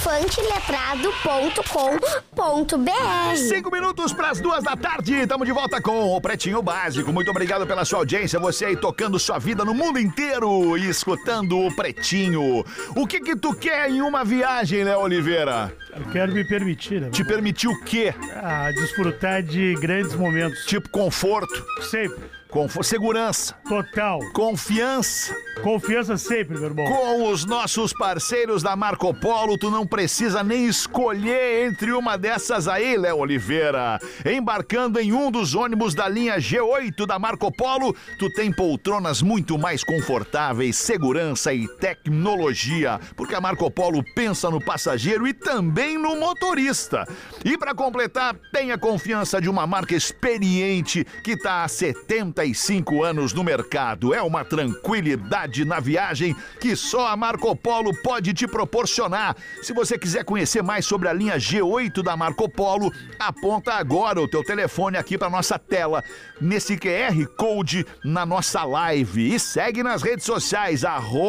elefanteletrado.com.br. 5 minutos para as 2 da tarde. Estamos de volta com o Pretinho Básico. Muito obrigado pela sua audiência. Você aí tocando sua vida no mundo inteiro e escutando o Pretinho. O que tu quer em uma viagem, Léo Oliveira? Eu quero me permitir, né? Te permitir o quê? Desfrutar de grandes momentos. Tipo conforto, Sempre. segurança, Total. confiança. Confiança sempre, meu irmão. Com os nossos parceiros da Marco Polo, tu não precisa nem escolher entre uma dessas aí, Léo Oliveira. Embarcando em um dos ônibus da linha G8 da Marco Polo, tu tem poltronas muito mais confortáveis, segurança e tecnologia, porque a Marco Polo pensa no passageiro e também no motorista. E para completar, tem a confiança de uma marca experiente que está há 70 45 anos no mercado. É uma tranquilidade na viagem que só a Marco Polo pode te proporcionar. Se você quiser conhecer mais sobre a linha G8 da Marco Polo, aponta agora o teu telefone aqui para nossa tela, nesse QR Code na nossa live. E segue nas redes sociais,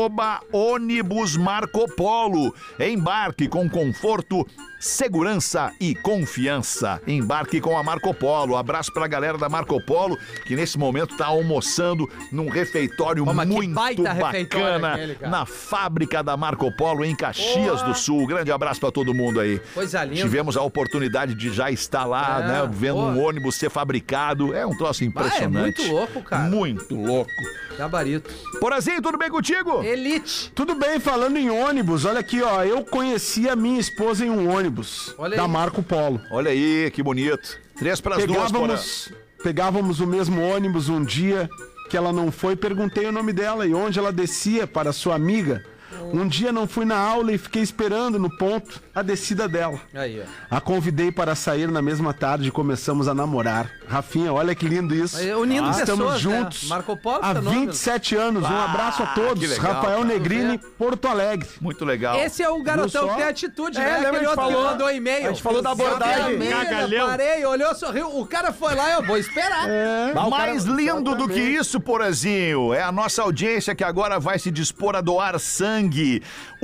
@ônibus Marco Polo. Embarque com conforto, segurança e confiança. Embarque com a Marco Polo. Abraço pra galera da Marco Polo, que nesse momento tá almoçando num refeitório muito bacana na fábrica da Marco Polo em Caxias do Sul. Grande abraço pra todo mundo aí. Coisa linda. Tivemos a oportunidade de já estar lá, né, vendo um ônibus ser fabricado. É um troço impressionante. É muito louco, cara. Muito louco. Gabarito. Porazinho, tudo bem contigo? Elite. Tudo bem, falando em ônibus, olha aqui, ó. Eu conheci a minha esposa em um ônibus da Marco Polo. Olha aí, que bonito. 3 para as 2, Pegávamos o mesmo ônibus um dia que ela não foi, perguntei o nome dela e onde ela descia para sua amiga. Um dia não fui na aula e fiquei esperando no ponto a descida dela. Aí, ó. A convidei para sair na mesma tarde e começamos a namorar. Rafinha, olha que lindo isso. Unindo Estamos pessoas, juntos, né? Marco Polo, há 27 anos. Um abraço a todos. que legal, Rafael cara. Negrini, Porto Alegre. Muito legal. Esse é o garotão que tem atitude, né? lembra Aquele que outro falou- que mandou e-mail. a gente falou da abordagem. Cagalhão. Parei, olhou, sorriu. O cara foi lá, eu vou esperar. Mais lindo do que isso, Porazinho, é a nossa audiência que agora vai se dispor a doar sangue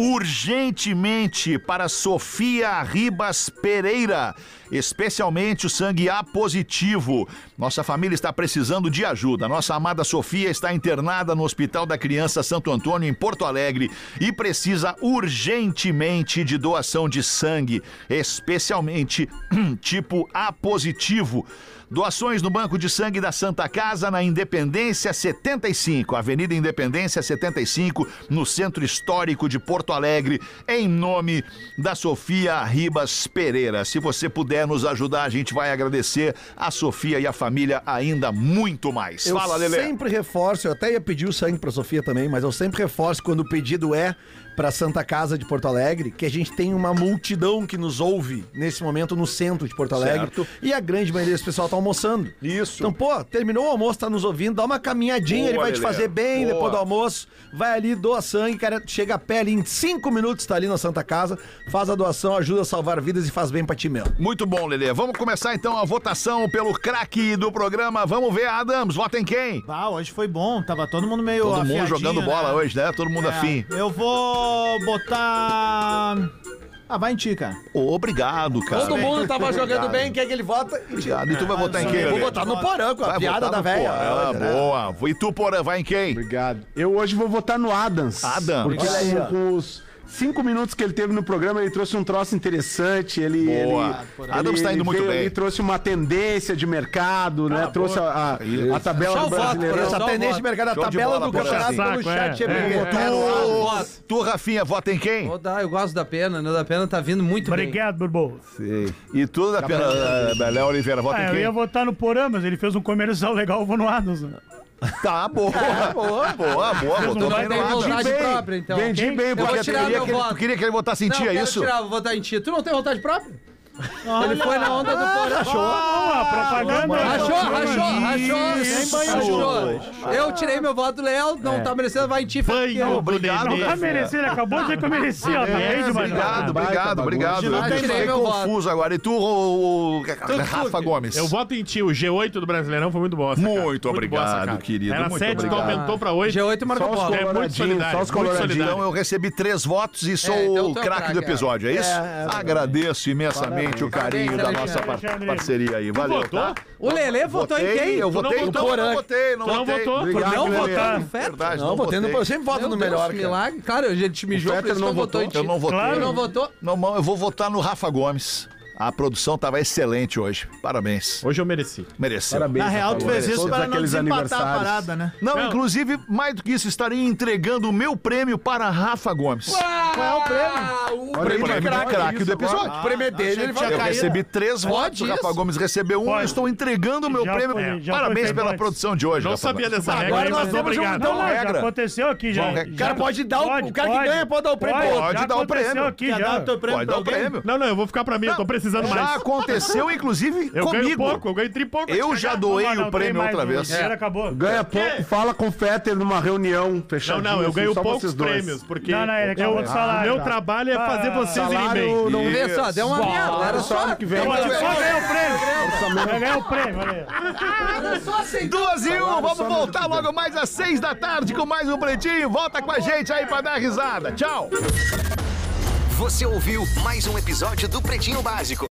urgentemente para Sofia Ribas Pereira, especialmente o sangue A positivo. Nossa família está precisando de ajuda. Nossa amada Sofia está internada no Hospital da Criança Santo Antônio, em Porto Alegre, e precisa urgentemente de doação de sangue, especialmente tipo A positivo. Doações no Banco de Sangue da Santa Casa, na Independência 75, Avenida Independência 75, no Centro Histórico de Porto Alegre, em nome da Sofia Ribas Pereira. Se você puder nos ajudar, a gente vai agradecer a Sofia e a família ainda muito mais. Eu Fala, Lelê. sempre reforço, eu até ia pedir o sangue pra Sofia também, mas eu sempre reforço quando o pedido é pra Santa Casa de Porto Alegre, que a gente tem uma multidão que nos ouve nesse momento no centro de Porto Alegre. Certo. E a grande maioria desse pessoal tá almoçando. Isso. Então, pô, terminou o almoço, tá nos ouvindo, dá uma caminhadinha, Boa, ele vai te Lelê. fazer bem Boa. depois do almoço, vai ali, doa sangue, cara, chega a pé ali, em 5 minutos tá ali na Santa Casa, faz a doação, ajuda a salvar vidas e faz bem pra ti mesmo. Muito bom, Lelê. Vamos começar então a votação pelo craque do programa. Vamos ver, Adams, vota em quem? Hoje foi bom, tava todo mundo meio Todo mundo afiadinho, jogando bola né? hoje, né? Todo mundo afim. Eu vou botar... vai em ti, cara. Obrigado, cara. Todo mundo tava jogando bem, quer que ele vota? Obrigado. E tu vai votar em quem, Eu vou Lelê? votar no Porã, com a Vai piada votar da no velha. Porã, hoje, né? boa. E tu, Porã, vai em quem? Obrigado. Eu hoje vou votar no Adams. Adams. Porque Olha aí, ó. com os 5 minutos que ele teve no programa, ele trouxe um troço interessante. Boa. Adams tá indo muito bem. Ele trouxe uma tendência de mercado, né? Trouxe a tabela Só do o voto, Brasileirão. Porã. Essa Só tendência voto. de mercado, a Show de tabela bola, do Porã. campeonato pelo Saco, chat é. é Tu, Rafinha, vota em quem? Vou dar, eu gosto da Pena, né? Da Pena tá vindo muito bem. Obrigado, Burbo. E tu, da pena, Léo Oliveira, vota em Eu ia quem? votar no Porã, mas ele fez um comercial legal, eu vou no Adams. Né? Tá, boa. Boa. Votou vai bem ter no vontade Adams. Tem própria, então. Vendi bem, Eu vou porque tirar meu voto. Tu queria que ele votasse em Não, ti, é quero isso? tirar, vou votar em ti. Tu não tem vontade própria? Ele foi na onda do Porã. A propaganda. Rachou. Eu tirei meu voto do Léo, não tá merecendo, vai em ti. Banho, Obrigado, Não tá cara. merecendo, ele acabou de dizer que eu merecia, ó. Tá bem demais. Obrigado. Não Eu tirei fiquei meu voto. confuso agora. E tu, Rafa Gomes? Eu voto em ti. O G8 do Brasileirão foi muito bom. essa, cara. Muito obrigado, boa essa, cara. querido, Era muito 7, tu obrigado. aumentou pra 8. G8 Marco Só os Polo. É muito coloradinhos, solidário. só os Muito coloradinhos. solidário. Então eu recebi 3 votos e sou então o tu é craque do craque, episódio, é isso? Agradeço imensamente o carinho da nossa Alexandre. parceria aí. Valeu, votou? tá? O Lelê votou em quem? Eu votei, não não votou? não votei. Tu não votou? Obrigado, Não Lelê. votou no Fetter? Verdade, Não, votei no votei. Eu sempre voto Meu no Deus, melhor, cara. milagre. Cara, a gente mijou por Fetter isso que não eu votou em ti. Eu não votei. Claro. Tu não votou? Não, eu vou votar no Rafa Gomes. A produção tava excelente hoje. Parabéns. Hoje eu mereci. Mereceu. Parabéns. Na real, tu Rafael. fez isso Todos para não aqueles desempatar a aniversários. parada, né? Não, inclusive, mais do que isso, estaria entregando o meu prêmio para Rafa Gomes. Qual é o prêmio? O prêmio de craque do episódio. O prêmio dele, ele vai Eu cair. recebi 3 votos, Pode o Rafa isso? Gomes recebeu 1, Pode. eu estou entregando o meu Já prêmio. foi, já Parabéns foi pela feito produção de hoje, Não Rafa sabia Gomes. dessa regra Agora aí, nós mas temos obrigado. Então, Não, já regra. aconteceu aqui já. O cara pode dar o cara que pode. ganha pode dar o prêmio pro outro. Pode já dar o aconteceu prêmio. aqui Quer já. dar o teu prêmio Pode pra dar o alguém? prêmio. Não, eu vou ficar pra mim. Eu tô precisando precisando Já mais. aconteceu, inclusive, Eu ganho comigo. pouco, eu ganho tripouco. Eu já doei o prêmio outra vez. O dinheiro acabou. Ganha pouco, fala com o Fetter numa reunião fechadinha. Não, eu ganho só poucos vocês dois. prêmios, porque Não, ele acabou de salário. o meu Tá. trabalho é fazer vocês irem Salário bem. não Vê só, deu uma merda. Era só ano que vem. Só ganhou o prêmio. Vai ganhar o prêmio, olha aí. 2:01, vamos voltar logo mais às 6 da tarde com mais um Pretinho. Volta com a gente aí pra dar risada. Tchau. Você ouviu mais um episódio do Pretinho Básico.